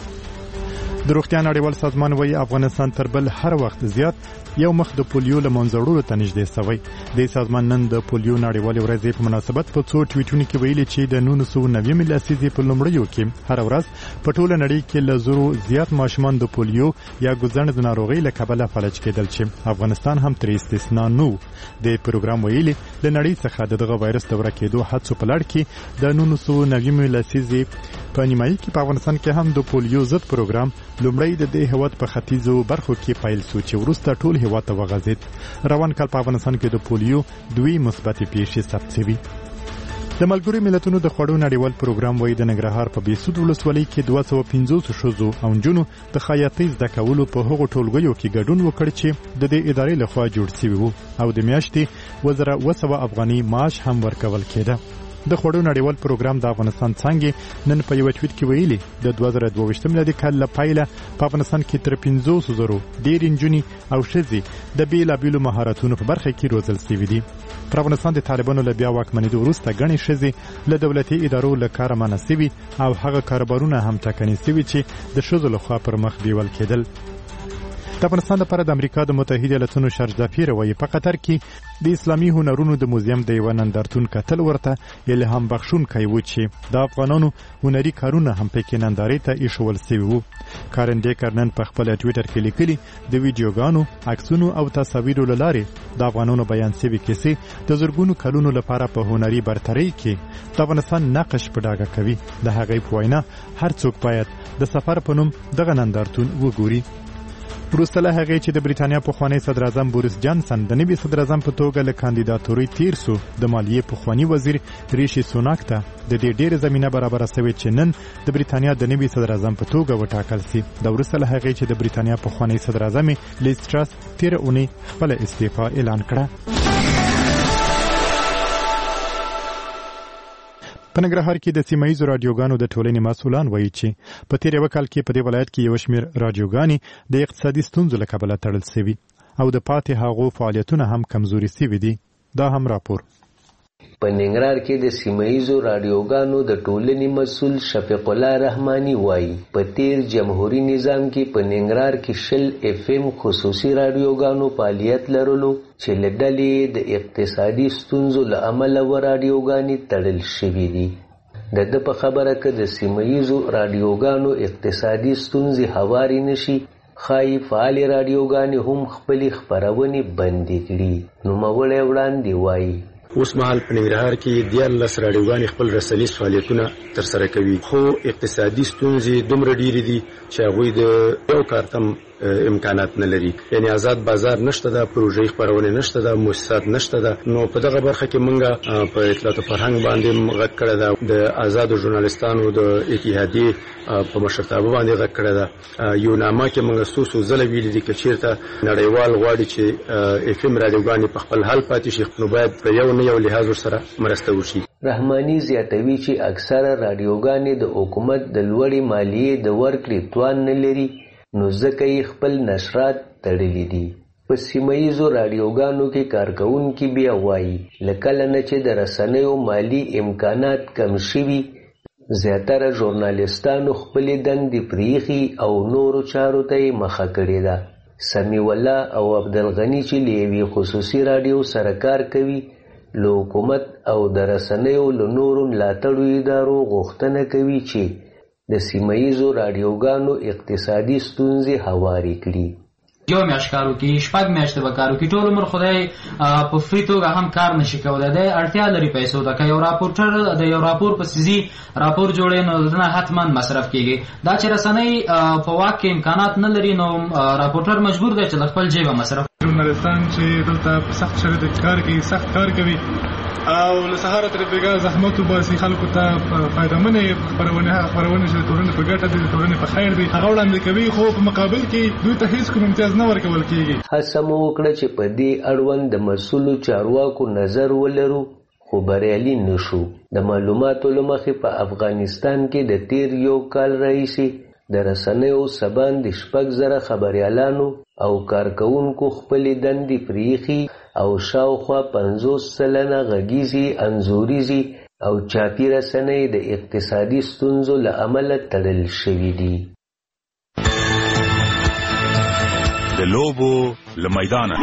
د روغتیا نړیوال سازمان وايي افغانستان تر بل هر وخت زیات یو مخ د پولیو له منځوړلو ته نږدې شوی. د سازمان نن د پولیو نړیوالې ورځې په مناسبت په څو ټویټونو کې ویلي چې د نولس سوه نوي لسیزې په لومړیو کې هر ورځ په ټوله نړۍ کې له زرو زیات ماشومان د پولیو یا ګوزڼ د ناروغۍ له کبله فلج کېدل چې افغانستان هم تر استثنا نه و. د پروګرام ویلي له نړۍ څخه دغه وایرس د ورکېدو هڅو په لړ کې د نولس سوه نوي لسیزې په نیمایي کې په افغانستان کې هم د پولیو ضد پروګرام لومړی د دې هیواد په ختیځو برخو کې پیل شو چې وروسته ټول هیواد ته وغځېد. روان کال په افغانستان کې د پولیو دوی مثبتې پیښې ثبت شوي. د ملګرو ملتونو د خوړو نړیوال پروګرام وايي د ننګرهار په بیسود ولسوالۍ کې دوه سوه پنځوس ښځو او نجونو د خیاطۍ زده کولو په هغو ټولګیو کې ګډون وکړ چې د دې ادارې لخوا جوړ شوي وو او د میاشتې اوه زره اوه سوه افغاني معاش هم ورکول کېده. د خوړو نړیوال پروګرام د افغانستان څانګې نن په یو ټویټ کې ویلي د دوه زره دوه ویشت میلادي کال له پیله په افغانستان کې تر پنځوس زرو ډېرې نجونې او ښځې د بېلابېلو مهارتونو په برخه کې روزل سوي دي. پر افغانستان د طالبانو له بیا واکمنېدو وروسته ګڼې ښځې له دولتي ادارو له کاره منع سوي او هغه کاروبارونه هم ټاکنې سوي چې د ښځو لخوا پر مخ بیول کېدل. د افغانستان لپاره د امریکا د متحده ایالاتونو شرج ظفیر وایي په قطر کې د اسلامي هنرونو د موزیم د یو نندارتون کتل ورته الهام بخښونکی و چې د افغانانو هنري کارونه هم پکې نندارې ته ایښول سوي وو. کارن ډیکر نن په خپل ټویټر کې لیکلي د ویډیوګانو، عکسونو او تصاویرو له لارې د افغانانو بیان سوي کیسې د زرګونو کلونو لپاره په هنري برترۍ کې د افغانستان نقش په ډاګه کوي. د هغې په وینا هر څوک باید د سفر په نوم دغه نندارتون وګوري. وروسته له هغې چې د بریتانیا پخوانی صدر اعظم بوریس جانسن د نوي صدر اعظم په توګه له کاندیداتورۍ تیر سو، د مالیې پخوانی وزیر ریشي سوناک ته د دې ډېره زمینه برابره سوې چې نن د بریتانیا د نوي صدر اعظم په توګه وټاکل سي. د وروسته له هغې چې د بریتانیا پخوانی صدر اعظم لیز ټرس تېره اونۍ خپله استعفا اعلان کړه. په ننګرهار کې د سیمه ییزو راډیوګانو د ټولنې مسؤلان وایي چې په تیر یو کال کې په دې ولایت کې یو شمېر راډیوګانې د اقتصادي ستونزو له کبله تړل سوي او د پاتې هغو فعالیتونه هم کمزوري سوي دي. دا هم راپور. په ننګرهار کې د سیمه ییزو راډیوګانو د ټولنې مسؤل شفیق الله رحماني وایي په تیر جمهوریت نظام کې په ننګرهار کې شل اف ام خصوصي راډیوګانو فعالیت لرلو چې له ډلې د اقتصادي ستونزو له امله و راډیوګانې تړل شوي دي. د ده په خبره که د سیمه ییزو راډیوګانو اقتصادي ستونزې هوارې نشي ښایي فعالې راډیوګانې هم خپلې خپرونې بندې کړي. نوموړی وړاندې وایي اوس مهال په ننګرهار کې دیارلس راډیوګانې خپل رسنیز فعالیتونه ترسره کوي، خو اقتصادي ستونزې دومره ډېرې دي چې هغوی د یو کار تم امکانات نه لري. یعنی آزاد بازار نشته ده، پروژې خپرونې نشته ده، مؤسسات نشته ده. نو په دغه برخه کې مونږه په اطلاعات او فرهنګ باندې غږ کړی ده، د آزادو ژورنالستانو د اتحادیې په مشرتابه باندې غږ کړی ده. یو نامه کې مونږ څو څو ځله ویلي دي که چېرته نړیوال غواړي چې اف ام راډیوګانې په خپل حال پاتې شي، نو باید په یو نه یو لحاظ ورسره مرسته وشي. رحماني زیاتوي چې اکثره راډیوګانې د حکومت د لوړې مالیې د ورکړې توان نه لري، نو ځکه یې خپل نشرات تړلي دي. په سیمه ییزو راډیوګانو کې کارکوونکي بیا وایي له کله نه چې د رسنیو مالی امکانات کم شوي، زیاتره ژورنالستانو خپلې دندې پریښي او نورو چارو ته یې مخه کړې ده. سمیع الله او عبدالغني چې له یوې خصوصي راډیو سره کار کوي، له حکومت او د رسنیو له نورو ملاتړو ادارو غوښتنه کوي چې د سیمه ییزو راډیوګانو اقتصادي ستونزې هوارې کړي. یو میاشت کار وکړي، شپږ میاشتې به کار وکړي، ټول عمر خدای په فری توګه هم کار نشي کولی. دی اړتیا لري پیسو ته. که یو راپورټر د یو راپور په سیزي راپور جوړوي نو دنه حتما مصرف کیږي. دا چې رسنۍ په واک کې امکانات نه لري نو راپورټر مجبور دی چې د خپل جیبه مصرف. ژورنالستان چې دلته په سخت شرایطو کې کار کوي، سخت کار کوي او له سهاره تر بېګا زحمت وباسي، خلکو ته فایدهمنې خپرونې هغه خپرونې چې د ټولنې په ګټه دي، د ټولنې په خیر دي، هغه وړاندې کوي، خو په مقابل کې دوی ته هیڅ کوم امتیاز نه ورکول کېږي. هڅه مو وکړه چې په دې اړوند د مسؤلو چارواکو نظر ولرو، خو بریالي نه شو. د معلوماتو له مخې په افغانستان کې د تیر یو کال راهیسې د رسنیو سبان د شپږ زره خبریالانو او کارکوونکو خپلې دندې پریښي او شاوخوا پنځوس سلنه غږیزې، انځوریزې او چاپي رسنۍ د اقتصادي ستونزو له امله تړل شوي دي. د لوبو له میدانه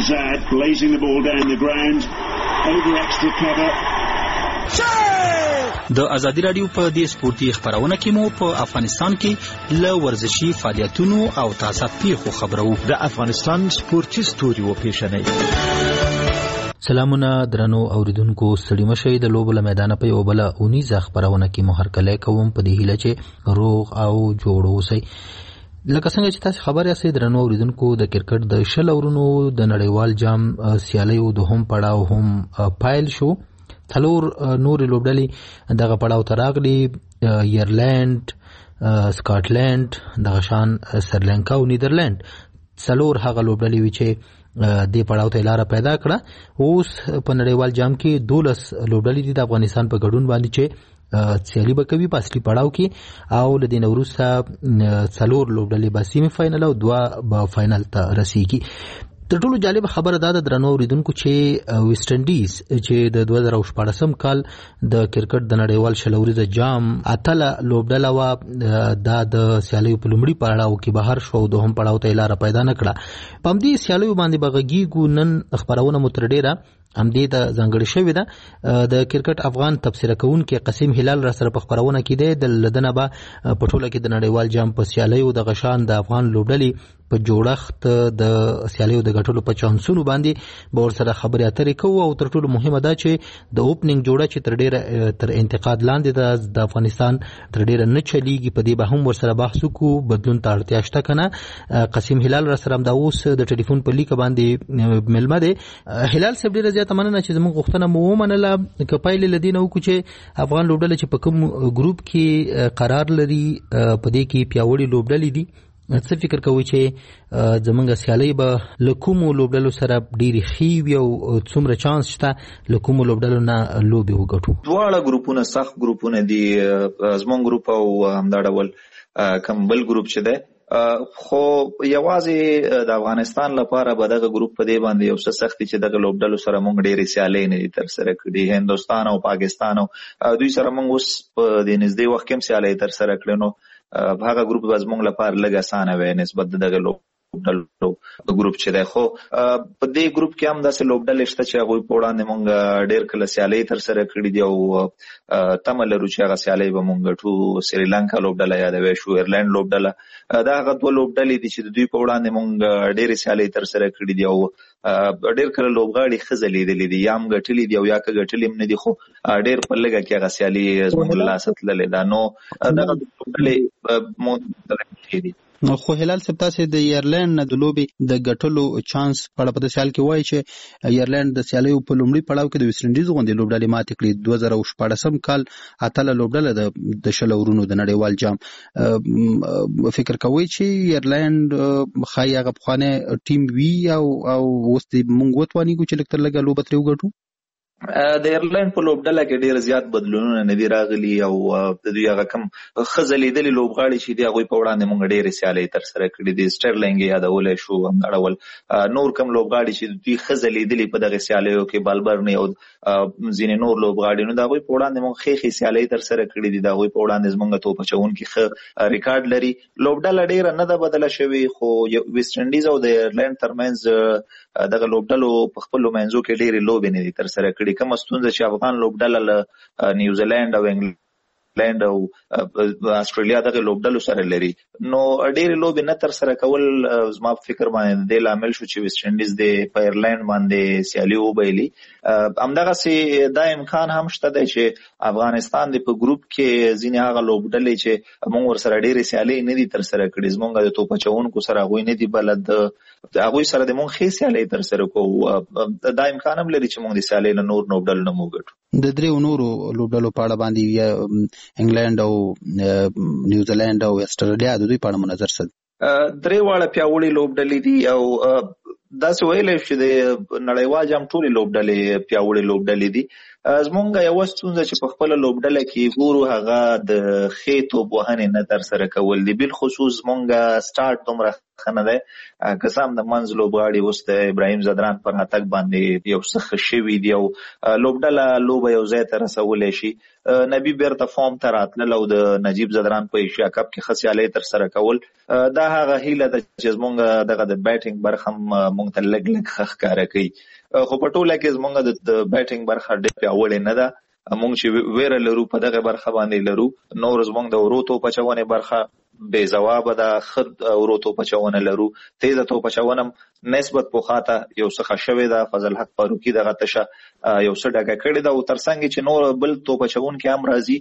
د ازادي رادیو په دې سپورتي خبرونه کې مو په افغانستان کې له ورزشي فعالیتونو او تازه پیښو خبرو. د افغانستان سپورتي ستوري و پیښنې. سلامونه درنو اوریدونکو، ستړي مشئ. د لوبو له میدانه په یو بل اونیزه خبرونه کې مو هرکلی کوم په دې هیله چې روغ او جوړ اوسئ. لکه څنګه چې تاسو خبر یاستئ درنو اوریدونکو، د کرکټ د شل اورونو د نړیوال جام سیالیو دوهم پړاو هم پایل شو. څلور نورې لوبډلې دغه پړاو ته راغلي: ایرلینډ، سکاټلینډ، دغه شان سریلانکا او نیدرلینډ. څلور هغه لوبډلې وي چې دې پړاو ته لاره پیدا کړه. اوس په نړیوال جام کې دولس لوبډلې دي د افغانستان په ګډون باندې چې سیالي به کوي په اصلي پړاو کې، او له دې نه وروسته څلور لوبډلې به سیمي فاینل او دوه به فاینل ته رسیږي. تر ټولو جالب خبره دا ده درنو اوریدونکو چې ویسټ انډیز چې د دوه زره شپاړسم کال د کرکټ د نړیوال شل اوریزه جام اتله لوبډله وه، دا د سیالیو په لومړي پړاو کې بهر شو او دوهم پړاو ته یې لاره پیدا نه کړه. په همدې سیالیو باندې به غږیږو. نن خپرونه مو تر ډېره همدې ته ځانګړې شوې ده. د کرکټ افغان تبصره کوونکی قاسم هلال را سره په خپرونه کې دی. د لدنه به په ټوله کې د نړیوال جام په سیالیو د غشان د افغان لوبډلې په جوړښت د سیالیو د ګټلو په چانسونو باندې به ورسره خبرې اترې کوو، او تر ټولو مهمه دا چې د اوپننګ جوړه چې تر ډېره تر انتقاد لاندې ده د افغانستان تر ډېره نه چلیږي، په دې به هم ورسره بحث وکړو. بدلون ته اړتیا شته که نه؟ قاسم هلال را سره همدا اوس د ټلیفون په لیکه باندې مېلمه دی. هلال صاحب ډېره زیاته مننه چې زموږ غوښتنه مو ومنله. که پایلې له دې نه وکړو چې افغان لوبډله چې په کوم ګروپ کې قرار لري په دې کې پیاوړې لوبډلې دي، څه فکر کوئ چې زمونږ سیالۍ به له کومو لوبډلو سره ډېرې ښې وي او څومره چانس شته له کومو لوبډلو نه لوبې وګټو؟ دواړه ګروپونه سخت ګروپونه دي، زمونږ ګروپ او همدا ډول کوم بل ګروپ چې دی. خو یوازې د افغانستان لپاره به دغه ګروپ په دې باندې یو څه سخت چې دغه لوبډلو سره مونږ ډېرې سیالۍ نه دي ترسره کړي. هندوستان او پاکستان او دوی سره مونږ اوس په دې نږدې وخت کې هم سیالۍ ترسره کړې، نو هغه ګروپ به زموږ لپاره لږ اسانه وي نسبت د دغه لوبډلو ګروپ چې دی. خو په دې ګروپ کې هم داسې لوبډلې شته چې هغوی په وړاندې مونږ ډېر کله سیالۍ ترسره کړي دي او تمه لرو چې هغه سیالۍ به مونږ ګټو. سریلانکا لوبډله یادوی شو، ایرلینډ لوبډله، دا هغه دوه لوبډلې دي چې د دوی په وړاندې مونږ ډېرې سیالۍ ترسره کړي دي او ډېر کله لوبغاړي ښه ځلېدلي دي، یا هم ګټلي دي او یا که ګټلي هم نه دي، خو ډېر په لږه کې هغه سیالي زموږ له لاسه تللې ده. نو دغه لوبډلې مو دي. خو هلال صاحب تاسې د ایرلینډ نه د لوبې د ګټلو چانس په اړه په دې سیال کې وایي چې ایرلینډ د سیالیو په لومړي پړاو کې د ویسټ انډیز غوندې لوبډلې ماتې کړې. دوه زره شپاړسم کال اتله لوبډله د شل اورونو د نړیوال جام. فکر کوئ چې ایرلینډ ښایي هغه پخوانی ټیم وي او او اوس موږ وتوانیږو چې لږ تر لږه لوبه ترې وګټو؟ د ایرلینډ په لوبډله کې ډېر زیات بدلونونه نه دي راغلي او د دوی هغه کم ښه ځلېدلي لوبغاړي چې دي هغوی په وړاندې موږ ډېرې سیالۍ ترسره کړي دي. سټرلینګ یې یادولی شو، همدا ډول نور کم لوبغاړي چې دوی ښه ځلېدلي په دغې سیالیو کې، بالبرني او ځینې نور لوبغاړي، نو د هغوی په وړاندې موږ ښې ښې سیالۍ ترسره کړي دي. د هغوی په وړاندې زموږ توپ اچوونکي ښه ریکارډ لري. لوبډله ډېره نه ده بدله شوې، خو ویسټ انډیز او د ایرلینډ ترمنځ دغه لوبډلو په خپلو منځو کې ډېرې لوبې نه دي ترسره کړي. کومه ستونزه چې افغان لوبډله له نیوزیلینډ او انګلینډ او استرالیا دغه لوبډلو سره لري، نو ډېرې لوبې نه ترسره کول زما په فکر باندې د دې لامل شو چې ویسټ انډیز د په ایرلینډ باندې سیالي وبایلي. همدغسې دا امکان هم شته دی چې افغانستان د په ګروپ کې ځینې هغه لوبډلې چې موږ ورسره ډېرې سیالۍ نه دي ترسره کړي، زموږ د توپ اچوونکو سره هغوی نه دي بلد، هغوی سره د موږ ښې سیالۍ ترسره کوو. دا امکان هم لري چې موږ د سیالۍ له نور لوبډلو نه وګټو. د دریو نورو لوبډلو په اړه باندې یا انګلینډ او نیوزیلینډ او استرالیا د دوی په اړه نظر څه دی؟ درې واړه پیاوړې لوبډلې دي او داسې ویلی چې د نړیوال جام ټولې لوبډلې پیاوړې لوبډلې دي. زمونږ یوه ستونزه چې په خپله لوبډله کې ګورو هغه د ښې توپ وهنې نه ترسره کول دي. بالخصوص زمونږ سټارټ دومره ښه نه دی، که څه هم د منځ لوبغاړي اوس د ابراهیم زدران پر هتک باندې یو څه ښه شوي دي او لوبډله لوبه یو ځای ته رسولی شي. نبي بیرته فارم ته راتلل او د نجیب زدران په ایشیا کپ کې ښه سیالۍ ترسره کول، دا هغه هیله ده چې زمونږ دغه د بیټینګ برخه هم مونږ ته لږ لږ ښه ښکاره کوي. خو په ټوله کې زمونږ د بیټینګ برخه ډېر پیاوړې نه ده. مونږ چې ویره لرو په دغه برخه باندې لرو. نور زمونږ د ورو توپ اچونې برخه بې ځوابه ده، ښه ورو توپ اچونه لرو. تیزه توپ اچونه نسبت پخواته یو څه ښه شوې ده. فضل حق فاروقي دغه تشه یو څه ډکه کړې ده او تر څنګ چې نور بل توپ اچونکي هم راځي،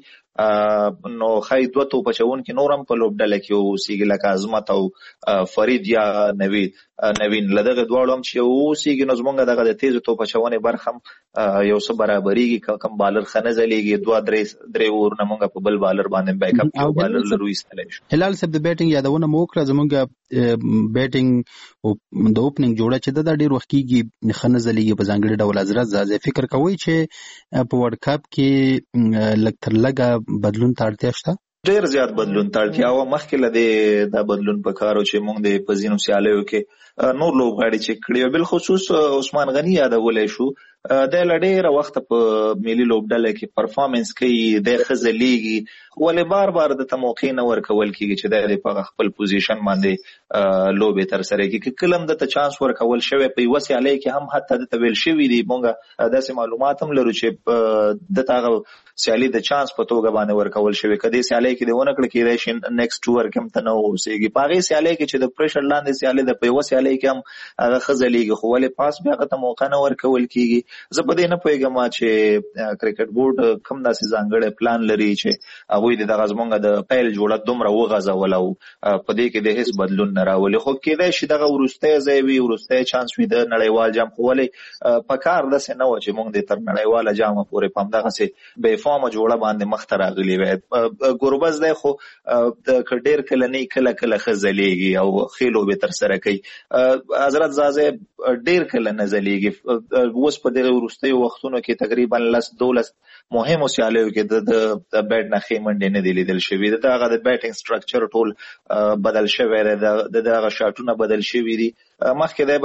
نو ښایي دوه توپ اچونکي نور هم په لوبډله کې اوسېږي، لکه عظمت او فرید یا نوید نوین. له دغه دواړو هم چې اوسېږي نو زمونږ دغه د تیزو توپ اچونې برخه هم یو څه برابرېږي. کوم بالر ښه نه ځلېږي، دوه درې درې اورونه مونږ په بل بالر باندې بیک اپ کې بالر لرو ایستلی شو. هلال صاحب د بیټینګ یادونه مو وکړه. زمونږ بیټینګ د اوپننګ جوړه چې ده دا ډېر وخت کېږي ښه نه ځلېږي په ځانګړي ډول. حضرت زازی فکر کوئ چې په ورلډ کپ کې لږ تر لږه بدلون ته اړتیا شته؟ ډېر زیات بدلون ته اړتیا وه. مخکې له دې دا بدلون په کار و چې موږ د په ځینو سیالیو کې نور لوبغاړي چیک کړي او بالخصوص عثمان غني یادولی شو. دی له ډېره وخته په ملي لوبډله کې پرفارمنس کوي، دی ښه ځلېږي، ولې بار بار درته موقع نه ورکول کېږي چې دی په خپل پوزیشن باندې لوبې ترسره کړي. که کله هم درته چانس ورکول شوی په یوه سیالۍ کې هم حتی درته ویل شوي دي، موږ داسې معلومات هم لرو چې درته هغه سیالي د چانس په توګه باندې ورکول شوی. که دې سیالۍ کې دې ونه کړه کېدای شي نیکسټ ټور کې هم ته نه اوسېږي. په هغې سیالۍ کې چې د پریشر لاندې سیالۍ ده، په یوه سیالۍ کې هم هغه ښه ځلېږي، خو ولې پاس بیا هغه ته موقع نه ورکول کېږي. زه په دې نه پوهېږم چې کرکټ بورډ کوم داسې ځانګړی پلان لري چې هغوی د دغه زمونږ د پیل جوړه دومره وغځول او په دې کې د هېڅ بدلون نه راولي. خو کېدای شي دغه وروستی ځای وي، وروستی چانس وي د نړیوال جام، خو ولې په کار داسې نه وه چې موږ د تر نړیواله جامه پورې په همدغسې بې فارمه جوړه باندې مخ ته راغلي وی. ګوربز دی خو که ډېر کله نه کله کله ښه ځلېږي او ښې لوبې ترسره کوي. حضرت زازی ډېر کله نه ځلېږي. اوس په دغه وروستیو وختونو کې تقریبا لس دولس مهمو سیالیو کې د بیټ نه ښې منډې نه دي لیدل شوي. د هغه د بیټینګ سټرکچر ټول بدل شوی دی، د هغه شاټونه بدل شوي دي. مخکې دی به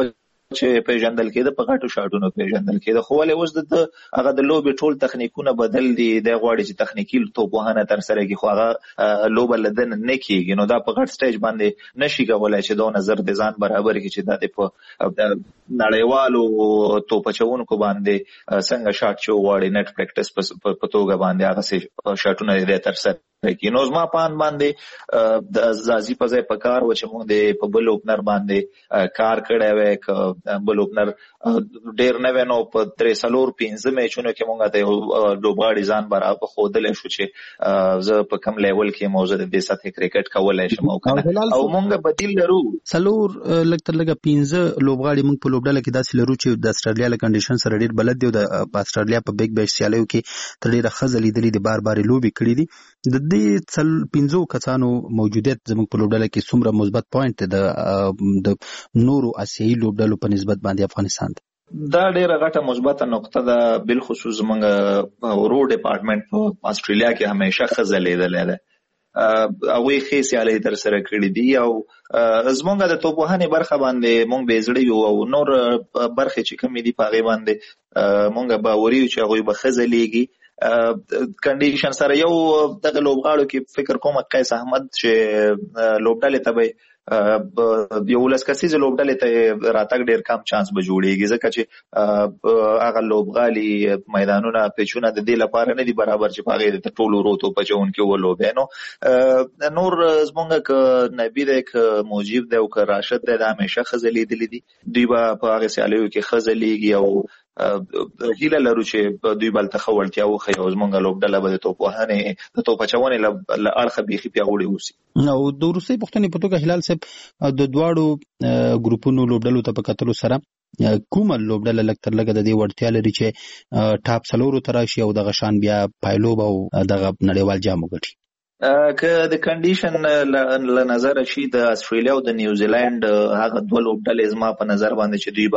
چې پیژندل کېده په غټو شاټونو پیژندل کېده، خو ولې اوس د هغه د لوبې ټول تخنیکونه بدل دي، د غواړي چې تخنیکي توپوهنه تر سره کړي، خو هغه لوبه له ده نه کېږي. نو دا په غټ سټیج باندې نشي کولی چې دا نظر د ځان برابر کړي چې دا د په نړیوالو توپ اچوونکو باندې څنګه شاټ چې غواړي نټ پریکټس په توګه باندې هغه شاټونه دې تر سره کړي. نو زما پان باندې د ازازي په ځای په کار و چې موږ د په بل اوپنر باندې کار کړی وی، بل اوپنر ډېر نه وی، نو په درې څلور پنځه میچونو کې موږ ته یو لوبغاړي ځان برابر ښودلی شو چې زه په کوم لیول کې مو زه د دې سطحې کرکټ کولی شم او که نه، او موږ بدیل لرو. څلور لږ تر لږه پنځه لوبغاړي موږ په لوبډله کې داسې لرو چې د اسټرالیا له کنډیشن سره ډېر بلد دي او د اسټرالیا په بیگ بیش سیالیو کې تر ډېره ښځه لیدلي دي، بار بار لوبې کړي دي. د دې پنځو کسانو موجودیت زموږ په لوبډله کې څومره مثبت پوینټ دی د نورو آسیایي لوبډلو په نسبت باندې افغانستان ته؟ دا ډیره غټه مثبته نقطه ده، بالخصوص زموږ ورو ډپارټمنټ په استرالیا کې همیشه ښځه لیدلې ده، هغوی ښې سیالۍ تر سره کړي دي او زموږ د توپوهنې برخه باندې موږ بې زړه یو او نور برخې چې کومې دي په هغې باندې موږ باوري یو چې هغوی به ښځه لیږي. کنډیشن سره یو دغه لوبغاړو کې فکر کوم قیس احمد چې لوبډلې ته به یولس کسیزې لوبډلې ته راتګ ډېر کم چانس به جوړېږي، ځکه چې هغه لوبغالي میدانونه پیچونه د دې لپاره نه دي برابر چې په هغې د ټولو ورو توپ اچوونکي ولوبې. نو نور زموږ که نبي دی که موجیب دی او که راشد دی دا همیشه ښځه لیدلي دي، دوی به په هغې سیالیو کې ښځه لیږي او هیله لرو چې دوی بل ته ښه وړتیا وښیي او زموږ لوبډله به د توپوهنې د توپ اچونې له اړخه بیخي پیاوړې اوسي. او د وروستۍ پوښتنې په توګه هلال صاحب، د دواړو ګروپونو لوبډلو ته په کتلو سره کومه لوبډله لږ تر لږه د دې وړتیا لري چې ټاپ څلورو ته راشي او دغه شان بیا پایلوب او دغه نړیوال جام وګټي؟ که د کنډیشن له نظره شي د استرالیا او د نیوزیلینډ هغه دوه لوبډلې زما په نظر باندې چې دوی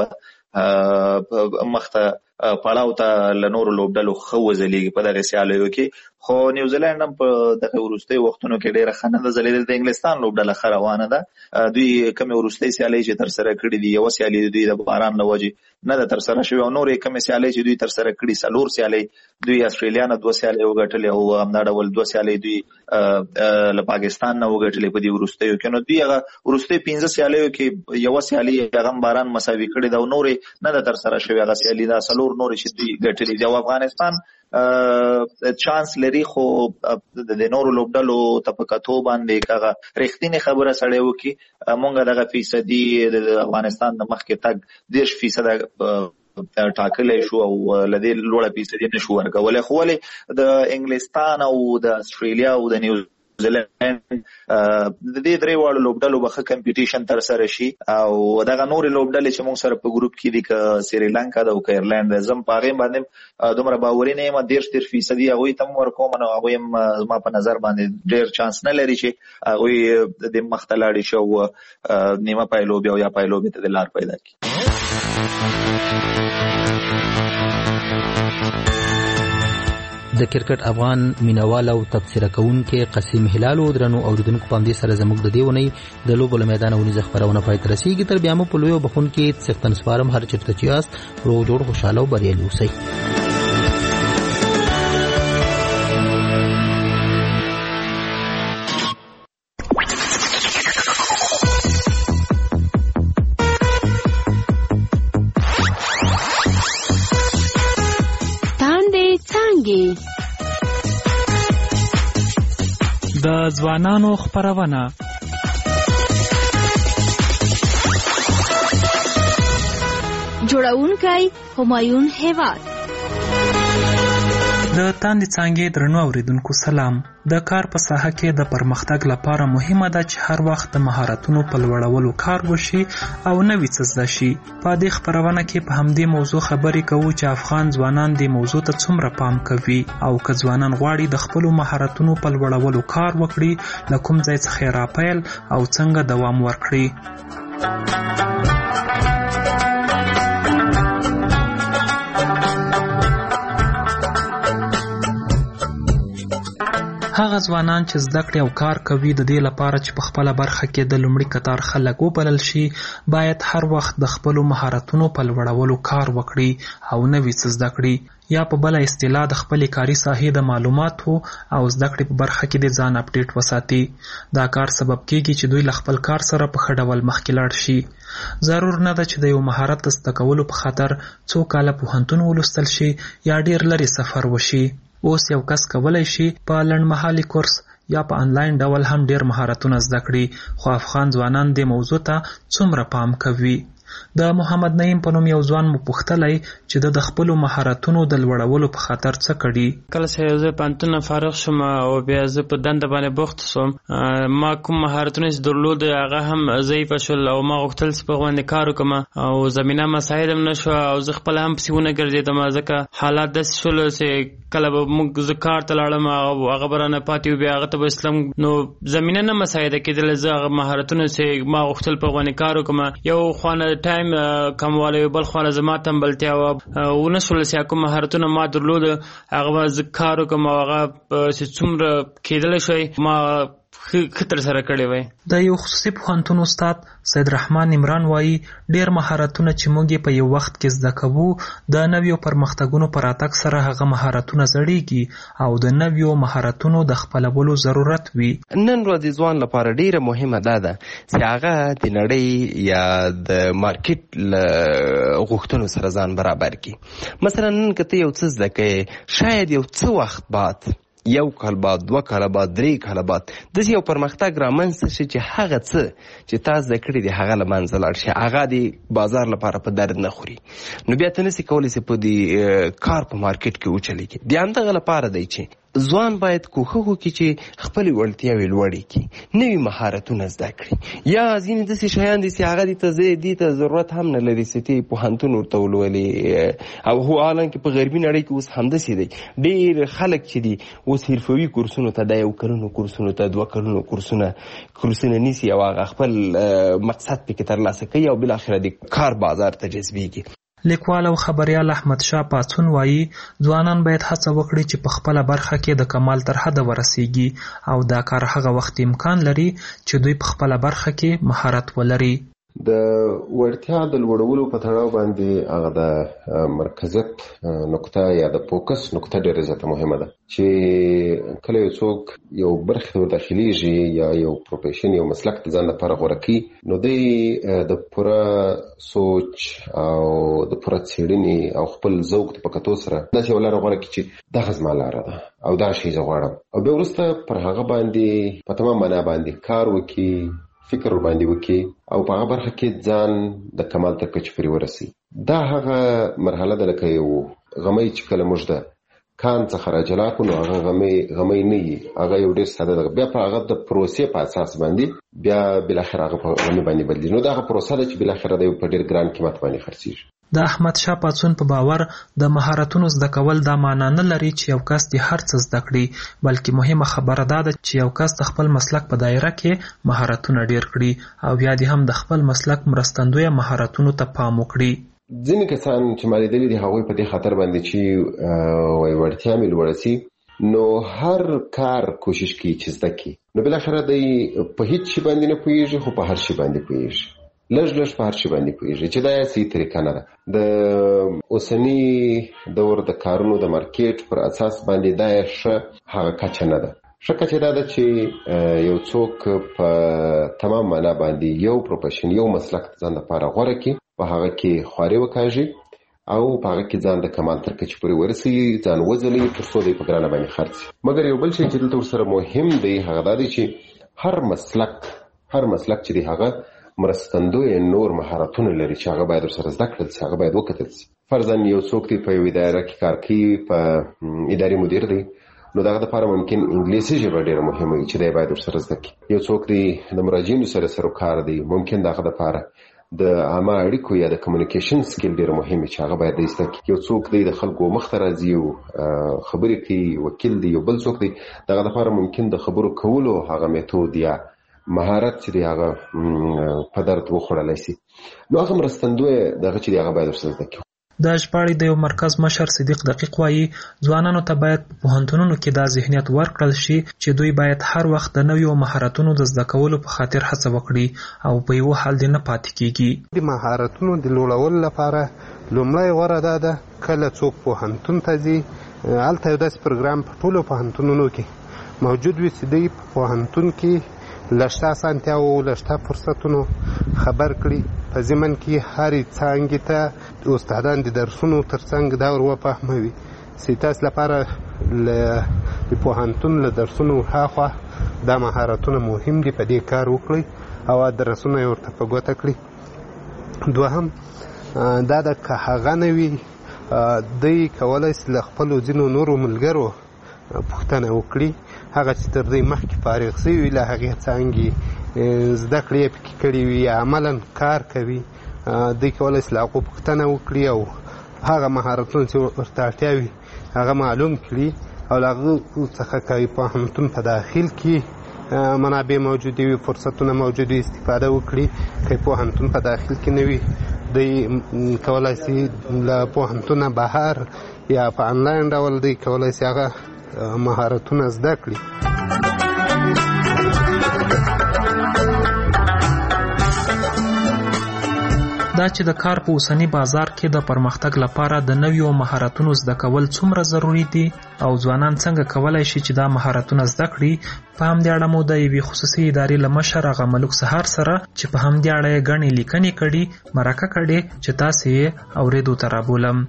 به مخته پړاو ته له نورو لوبډلو ښه وځلیږي په دغې سیالیو کې، خو نیوزیلینډ هم په دغه وروستیو وختونو کې ډېره ښه نه ده ځلېدلې. د انګلستان لوبډله ښه روانه ده، دوی کومې وروستۍ سیالۍ چې تر سره کړي دي، یوه سیالي دوی د باران له وجې نه ده تر سره شوې او نورې کومې سیالۍ چې دوی تر سره کړي څلور سیالۍ دوی استرالیا نه دوه سیالۍ وګټلې او همدا ډول دوه سیالۍ دوی له پاکستان نه وګټلې په دې وروستیو کې. نو دوی هغه وروستۍ پنځه سیالیو کې یوه سیالي هغه هم باران مساوي کړې ده او نورې نه ده تر سره شوې هغه سیالي ده، څلور نورې چې دوی ګټلې دي. او افغانستان چانس لري، خو د نورو لوبډلو ته په کتو باندې هغه رښتینې خبره سړی وکړي، موږ دغه فیصدي د افغانستان د مخکې تګ دېرش فیصده ټاکلی شو او له دې لوړه فیصدي نه شو ورکولی، خو ولې د انګلستان او د استرالیا او د نیوزیلینډ د دې درې واړو لوبډلو به ښه کمپیټیشن تر سره شي او دغه نورې لوبډلې چې موږ سره په ګروپ کې دي که سریلانکا ده او که ایرلینډ ده، زه هم په هغې باندې دومره باوري نه یم، دېرش دېرش فیصدي هغوی ته هم ورکوم، نو هغوی هم زما په نظر باندې ډېر چانس نه لري چې هغوی د دې مخته لاړې شي او نیمه پایلوبې او یا پایلوبې ته د لار پیدا کړي. د کرکټ افغان مینوال او تبصره کوونکي قسیم هلال او درنو اوریدونکو په دې سره زموږ د دې ونې د لوبو له میدانه ونیزه خبرونه پای ته رسیږي. تر بیا مو په لوی بخون کې څښتن سپارم، هر چېرته چې یاست روغ جوړ خوشاله او بریالي اوسئ. د ځوانانو خپرونه جوړونکی همایون هیواد. د تاندې څانګې درنو اوریدونکو سلام. د کار په ساحه کې د پرمختګ لپاره مهمه ده چې هر وخت د مهارتونو په لوړولو کار وشي او نوي څه زده شي. په دې خپرونه کې په همدې موضوع خبرې کوو چې افغان ځوانان دې موضوع ته څومره پام کوي او که ځوانان غواړي د خپلو مهارتونو په لوړولو کار وکړي، له کوم ځای څخه یې راپیل او څنګه دوام ورکړي. هغه هغه ځوانان چې زده کړې او کار کوي د دې لپاره چې په خپله برخه کې د لومړي کتار خلک وبلل شي باید هر وخت د خپلو مهارتونو په لوړولو کار وکړي او نوي څه زده کړي، یا په بله اصطلاح د خپلې کاري ساحې د معلوماتو او زده کړې په برخه کې د ځان اپډیټ وساتي. دا کار سبب کیږي چې دوی له خپل کار سره په ښه ډول مخکې لاړ شي. ضرور نه ده چې د یو مهارت د زده کولو په خاطر څو کاله پوهنتون ولوستل شي یا ډیر لرې سفر وشي. اوس یو کس کولی شي په لنډمهالي کورس یا په انلاین ډول هم ډیر مهارتونه زده کړي، خو افغان ځوانان دې موضوع ته څومره پام کوي؟ د محمد نعیم په نوم یو ځوان مو پوښتلی چې د خپلو مهارتونو د لوړولو په خاطر څه کړي. کله چې زه پوهنتون نه فارغ شوم او بیا زه په دنده باندې بوخت شوم، ما کوم مهارتونه چې درلود هغه هم ضعیفه شول او ما غوښتل چې په باندې کار وکړم او زمینه مساعد هم نه شوه او زه خپله هم پسې ونه ګرځېدم، ځکه حالات داسې شول چې کله به موږ زه کار ته لاړم او هغه به رانه پاتې و، بیا هغه ته به اسلم نو زمینه نه مساعده کېدله. زه هغه مهارتونه چې ما غوښتل په باندې کار وکړم، یو خوانه ټایم کموالی، بل خواله زما تنبلتیا وه، ونه شول چې کوم مهارتونه ما درلود هغه به زه کار وکړم او هغه چې څومره کېدلی شوی ما ښه ترسره کړی وی. د یو خصوصي پوهنتون استاد سید رحمان عمران وایي ډیر مهارتونه چې موږ یې په یو وخت کې زده کوو د نویو پرمختګونو په راتګ سره هغه مهارتونه زړیږي او د نویو مهارتونو د خپلولو ضرورت وي. نن ورځې ځوان لپاره ډیره مهمه ده ده چې هغه د نړۍ یا د مارکیټ له غوښتنو سره ځان برابر کړي. مثلا نن که ته یو څه زده کوې، شاید یو څه وخت بعد، یو کال بعد، دوه کاله بعد، درې کاله بعد داسې یو پرمختګ رامنځته شي چې هغه څه چې تا زده کړي دي هغه له منځه لاړ شي، هغه د بازار لپاره په درد نه خوري. نو بیا ته نسې کولی چې په دې کار په مارکیټ کې وچلېږي. د همدغه لپاره دی چې ځوان باید کوښښ وکړي چې خپلې وړتیاوې لوړې کړي، نوي مهارتونه زده کړي، یا ځینې داسې شیان دي چې هغه دې ته دې ته ضرورت هم نه لري چې ته پوهنتون ورته ولولې. او هو حالانکې په غربي نړۍ کې اوس همداسې دی، ډېر خلک چې دي اوس حرفوي کورسونو ته، د یو کلونو کورسونو ته، دوه کلونو کورسونه کورسونه نیسي او هغه خپل مقصد پکې ترلاسه کوي او بالاخره د کار بازار ته جذبېږي. لیکوال او خبریال احمد شاه پاڅون وایي ځوانان باید هڅه وکړي چې په خپله برخه کې د کمال تر حده ورسیږي او دا کار هغه وخت امکان لري چې دوی په خپله برخه کې مهارت ولري. د وړتیا د لوړولو په تړاو باندې هغه د مرکزیت نقطه یا د فوکس نقطه ډېره زیاته مهمه ده چې کله یو څوک یو برخې ته وداخلیږي یا یو پروفیشن یو مسلک د ځان لپاره غوره کړي، نو دی د پوره سوچ او د پوره څېړنې او خپل ذوق په کتو سره داسې یو لاره غوره کړي چې دغه زما لاره ده او دا شی زه غواړم، او بیا وروسته پر هغه باندې په تمام معنا باندې کار وکړي، فکر باندې وکړي او په هغه برخه کې ځان د کمال تر کچې پورې ورسي. دا هغه مرحله ده لکه یو غمی چې کله موږ د کان څخه راجلا کړو، نو هغه غمی غمی نه وي، هغه یو ډېر ساده ده. بیا په هغه د پروسې په اساس باندې بیا بالاخره هغه په غمی باندې بدلېږي. نو دا هغه پروسه ده چې بالاخره د یو په ډېر ګران قیمت باندې خرڅېږي. د احمد شاه پاڅون په باور د مهارتونو زده کول دا معنا نه لري چې یو کس د هر څه زده کړي، بلکې مهمه خبره دا ده چې یو کس د خپل مسلک په دایره کې مهارتونه ډیر کړي او بیا دې هم د خپل مسلک مرستندویه مهارتونو ته پام وکړي. ځینې کسان چې ما لیدلي دي هغوی په دې خاطر باندې چې وایي وړتیا مې لوړه سي، نو هر کار کوشش کوي چې زده کړي، نو بالاخره دی په هیڅ شي باندې نه پوهېږي خو په هر شي باندې پوهېږي، لږ لږ په هر شي باندې پوهېږي چې دا یې صحیح طریقه نه ده. د اوسني دور د کارونو د مارکیټ پر اساس باندې دا یې ښه هغه کچه نه ده. ښه کچه دا ده چې یو څوک په تمام معنا باندې یو پروفیشن یو مسلک ځان لپاره غوره کړي، په هغه کې خواري وکاږي او په هغه کې ځان د کمال تر کچې پورې ورسوي، ځان وځلوي تر څو دی په ګرانه باندې خرڅ. مګر یو بل شی چې دلته ورسره مهم دی هغه دا دی چې هر مسلک هر مسلک چې دی هغه مرستندوی نور مهارتونه لري چې هغه باید ورسره زده کړل شي، هغه باید وکتل شي. فرضاً یو څوک دی په یو اداره کې کار کوي، په اداري مدیر دی، نو دغه لپاره ممکن انګلیسي ژبه ډېره مهمه وي چې دی باید ورسره زده کړي. یو څوک دی د مراجعینو سره سروکار دی، ممکن دغه لپاره د عامه اړیکو یا د کمیونیکیشن سکیل ډېر مهم چې هغه باید زده کړي. یو څوک دی د خلکو مخ ته راځي او خبرې کوي، وکیل دی. یو بل څوک دی دغه لپاره ممکن د خبرو کولو هغه میتود یا مهارت چې دی هغه په درد وخوړلی شي، نو هغه مرستندوی دغه چې دی هغه باید ورسره زده کړي. د ژباړې د یو مرکز مشر صدیق دقیق وایي ځوانانو ته باید په پوهنتونونو کې دا ذهنیت ورکړل شي چې دوی باید هر وخت د نویو مهارتونو د زده کولو په خاطر هڅه وکړي او په یو حال دې نه پاتې کیږي. د مهارتونو د لوړولو لپاره لومړی غوره ده ده کله څوک پوهنتون ته ځي هلته یو داسې پروګرام په ټولو پوهنتونونو کې موجود وي چې دوی په پوهنتون کې له شته اسانتیاوو له شته فرصتونو خبر کړي په ضمن کې هرې څانګې ته استادان د درسونو تر څنګ دا ور وفهموي چې تاسو لپاره د پوهنتون له درسونو هاخوا دا مهارتونه مهم دي په دې کار وکړئ او درسونه یې ورته په ګوته کړي. دوهم دا د که هغه نه وي دوی کولی شي له خپلو ځینو نورو ملګرو پوښتنه وکړي هغه چې تر دوی مخکې فارغ شوي وي له هغې څانګې زده کړې یې پکې کړي وي یا عملا کار کوي دوی کولی شي له هغو پوښتنه وکړي او هغه مهارتونه چې ورته اړتیا وي هغه معلوم کړي او له هغه څخه که پوهنتون په داخل کې منابع موجودې وي فرصتونه موجود وي استفاده وکړي که پوهنتون په داخل کې نه وي دوی کولی شي له پوهنتونه بهر یا په انلاین ډول دوی کولی شي هغه مهارتونه زده کړي. دا چې د کار په اوسنی بازار کې د پرمختګ لپاره د نویو مهارتونو زده کول څومره ضروری دي او ځوانان څنګه کولای شي چې دا مهارتونه زده کړي په همدې اړه مو د یوې خصوصي ادارې له مشر هغه ملک سهار سره چې په همدې اړه یې ګڼې لیکنې کړي مرکه کړې چې تاسې یې اورېدو ته رابولم.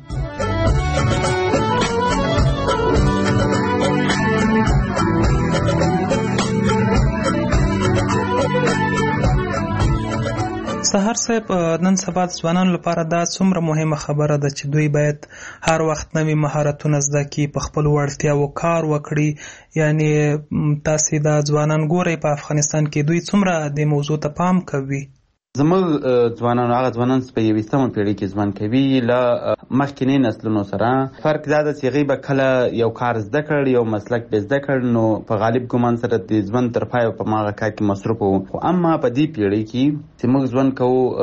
سهار صاحب نن سبا د ځوانانو لپاره دا څومره مهمه خبره ده چې دوی باید هر وخت نوي مهارتونه زده کړي په خپلو وړتیاوو کار وکړي یعنی تاسې دا ځوانان ګورئ په افغانستان کې دوی څومره د موضوع ته پام کوي؟ زموږ ځوانانو هغه ځوانان چې په یویشتمه پیړۍ کې ژوند کوي له مخکینی نسلونو سره فرق دا ده چې هغوی به کله یو کار زده کړ یو مسلک به زده کړ نو په غالب ګمان سره د ژوند تر پایه په هماغه کار کې مصروف وو. خو اما په دې پیړۍ کې چې موږ ژوند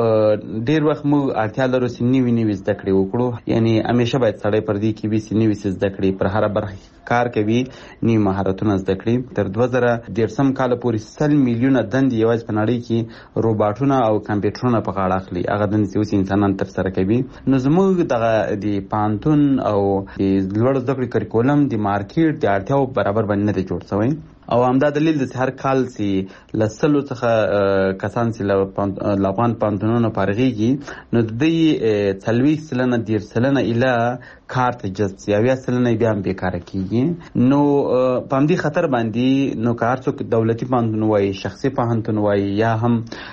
کوو ډېر وخت موږ اړتیا لرو چې نوي نوي زده کړې وکړو یعنی همیشه باید سړی پر دې کې وي چې نوي څه زده کړي پر هره برخه کار کوي نوي مهارتونه زده کړي. تر دوه زره دېرشم کاله پورې سل میلیونه دندې یوازې په نړۍ کې روباټونه او کمپیوټرونه په غاړه اخلي هغه دندې چې اوس انسانان ترسره کوي. نو زموږ دغه د پوهنتون او د لوړو زده کړې کریکولم د مارکیټ د اړتیاو برابر باندې نه دی جوړ شوی او همدا دلیل دی چې هر کال چې له سلو څخه کسان چې له افغان پوهنتونونو فارغېږي نو د دوی څلوېښت سلنه دېرش سلنه ایله کار ته جذب شي اویا سلنه بیا هم بېکاره کېږي. نو په همدې خطر باندې نو که هر څوک دولتي پوهنتون وایي شخصي پوهنتون وایي یا هم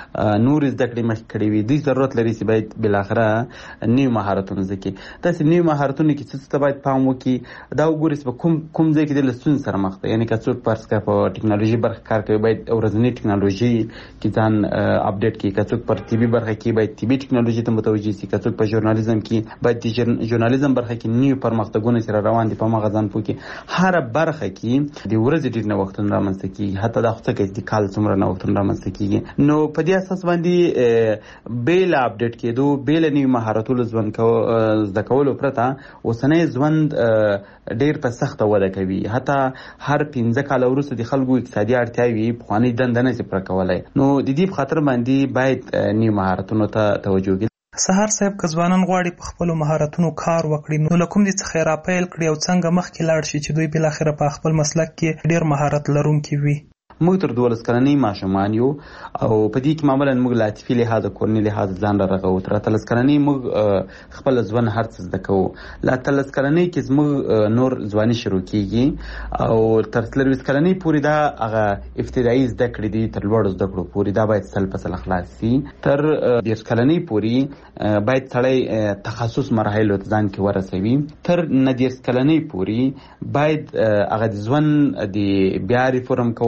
نور زده کړې مخکې کړې وي دوی ضرورت لري چې باید بالاخره نوي مهارتونه زده کړي. داسې نوي مهارتونه کې څه ته باید پام وکړي دا وګوري چې په کوم کوم ځای کې دی له ستونزې سره مخ دی. یعنې که څوک فرض کړه په ټکنالوژي برخه کار کوي باید ورځنۍ ټکنالوژي کې ځان اپډیټ کړي. که څوک پر طبي برخه کې باید طبي ټکنالوژي ته متوجه شي. که څوک په ژورنالیزم کې باید د ژورنالیزم برخه کې نوي پرمختګونه چې را روان دي په هماغه ځان پوه کړي. هره برخه کې د ورځې ډېر نوښتونه رامنځته کېږي حتی دا خو څه کوي د کال څومره نوښتونه رامنځته کېږي. نو په دې اساس باندې بې له اپډیټ کېدو بې له نوي مهارتونو ژوند زده کولو پرته اوسنی ژوند ډېر په سخته وده کوي. حتی هر پنځه کاله وروسته د خلکو اقتصادي اړتیاوې پخوانۍ دنده نه شي پوره کولی. نو د دې په خاطر باندې باید نوي مهارتونو ته توجه وکړي. سهار صاحب که ځوانان غواړي په خپلو مهارتونو کار وکړي نو له کوم دې څخه یې راپیل کړي او څنګه مخکې لاړ شي چې دوی بالاخره په خپل مسلک کې ډېر مهارت لرونکي وي؟ موږ تر دولس کلنۍ ماشومان یو او په دې کې معمولا موږ له عاطفي لحاظه کورني لحاظه ځان را رغوو. تر اتلس کلنۍ موږ خپل ژوند هر څه زده کوو. له اتلس کلنۍ کې زموږ نور ځواني شروع کېږي او تر څلرویشت کلنۍ پورې دا هغه ابتدایي زده کړې دي تر لوړو زده کړو پورې دا باید سل په سل خلاص شي. تر دېرش کلنۍ پورې باید سړی تخصص مراحلو ته ځان کې ورسوي. تر نه دېرش کلنۍ پورې باید هغه د ژوند د بیا ریفورم کولو بیا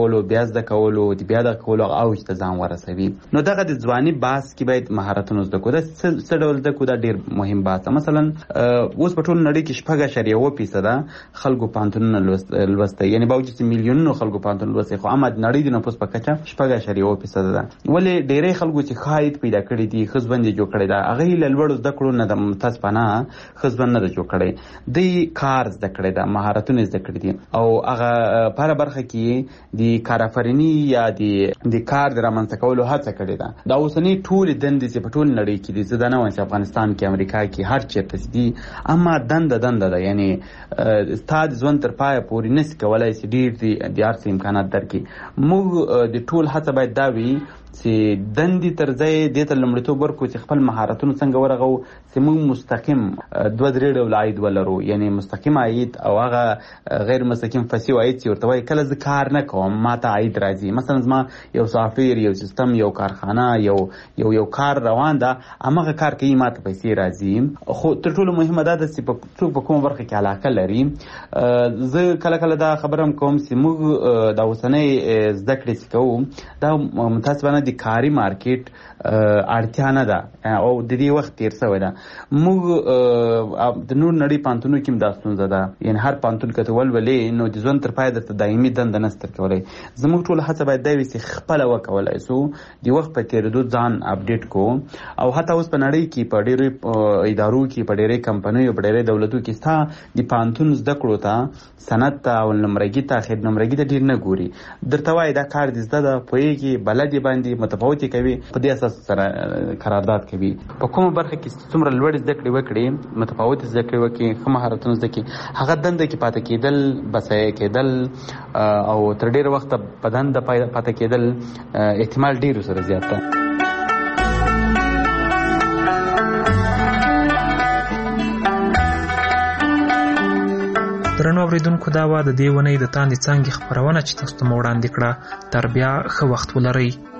زده کولو د بیا د کولو اوج ته ځان ورسوي. نو دغه د ځواني بحث کې باید مهارتونه زده کړو. دا څه ډول زده کړو؟ دا ډېر مهم بحث. مثلا اوس په ټول نړۍ کې شپږ اعشاریه اووه فیصده خلکو پوهنتونونه لوستی، یعنې باوجود چې میلیونونو خلکو پوهنتون لوستی، خو اما د نړۍ د نفوس په کچه شپږ اعشاریه اووه فیصده ده. ولې ډېری خلکو چې ښه عاید پیدا کړی دي، ښه ژوند یې جوړ کړی ده، هغه یې له لوړو زده کړو نه د متاسفانه ښه ژوند نه ده جوړ کړی. دوی کار زده کړی ده، مهارتونه زده کړي دي، او هغه په هره برخه کې د کارآفریني یا د کار د رامنځته کولو هڅه کړې ده. دا اوسنۍ ټولې دندې چې په ټول نړۍ کې دي، زه دا نه وایم چې افغانستان کې، امریکا کې، هر چېرته دي، اما دنده دنده ده. یعنې ستا د ژوند تر پایه پورې نسي کولی چې ډېر د هر څه امکانات درکړي. موږ د ټول هڅه باید دا وي چې دندې تر ځای دې ته لومړیتوب ورکړو چې خپل مهارتونه څنګه ورغو چې موږ مستقیم دوه درې ډوله عاید ولرو، یعنې مستقیم عاید او هغه غیر مستقیم فسیو عاید چې ورته وایي. کله زه کار نه کوم ما ته عاید راځي، مثلا زما یو سافټویر، یو سیستم، یو کارخانه، یو یو یو کار روان ده، هماغه کار کوي، ما ته پیسې راځي. خو تر ټولو مهمه دا ده چې څوک په کومه برخه کې علاقه لري. زه کله کله دا خبره هم کوم چې موږ دا اوسنۍ زده کړې چې کوو دا متاسفانه د کاري مارکیټ اړتیا نه ده او د دې وخت تیر شوی ده. موږ د نور نړۍ پوهنتونونو کې هم دا ستونزه ده، یعنې هر پوهنتون که ته ولولې نو د ژوند تر پایه درته دایمي دنده نشته درکولی. زموږ ټوله هڅه باید دا وي چې خپله وکولی سو د وخت په تېرېدو ځان اپډېټ کړو. او حتی اوس په نړۍ کې په ډېرو ادارو کې، په ډېرې کمپنیو، په ډېرې دولتو کې ستا د پوهنتون زده کړو ته، سند ته، اول نمرګي ته، اخر نمرګي ته ډېر نه ګوري. درته وایي دا کار دې زده ده، پوهېږي، بلد یې باندې متفاوت کوي، په دې اساس سره قرارداد کوي. په کومه برخه کې څومره لوړې زده کړې وکړي، متفاوت زده کړې وکړي، ښه مهارتونه زده کړي، هغه دنده کې پاتې کېدل، بسایه کېدل او تر ډېره وخته په دنده پاتې کېدل احتمال ډېر سره زیات ده. درنو اوریدونکو، دا وه د دې اونۍ د تاندې څانګې خپرونه چې تاسو ته مو وړاندې کړه. تر بیا ښه وخت ولرئ.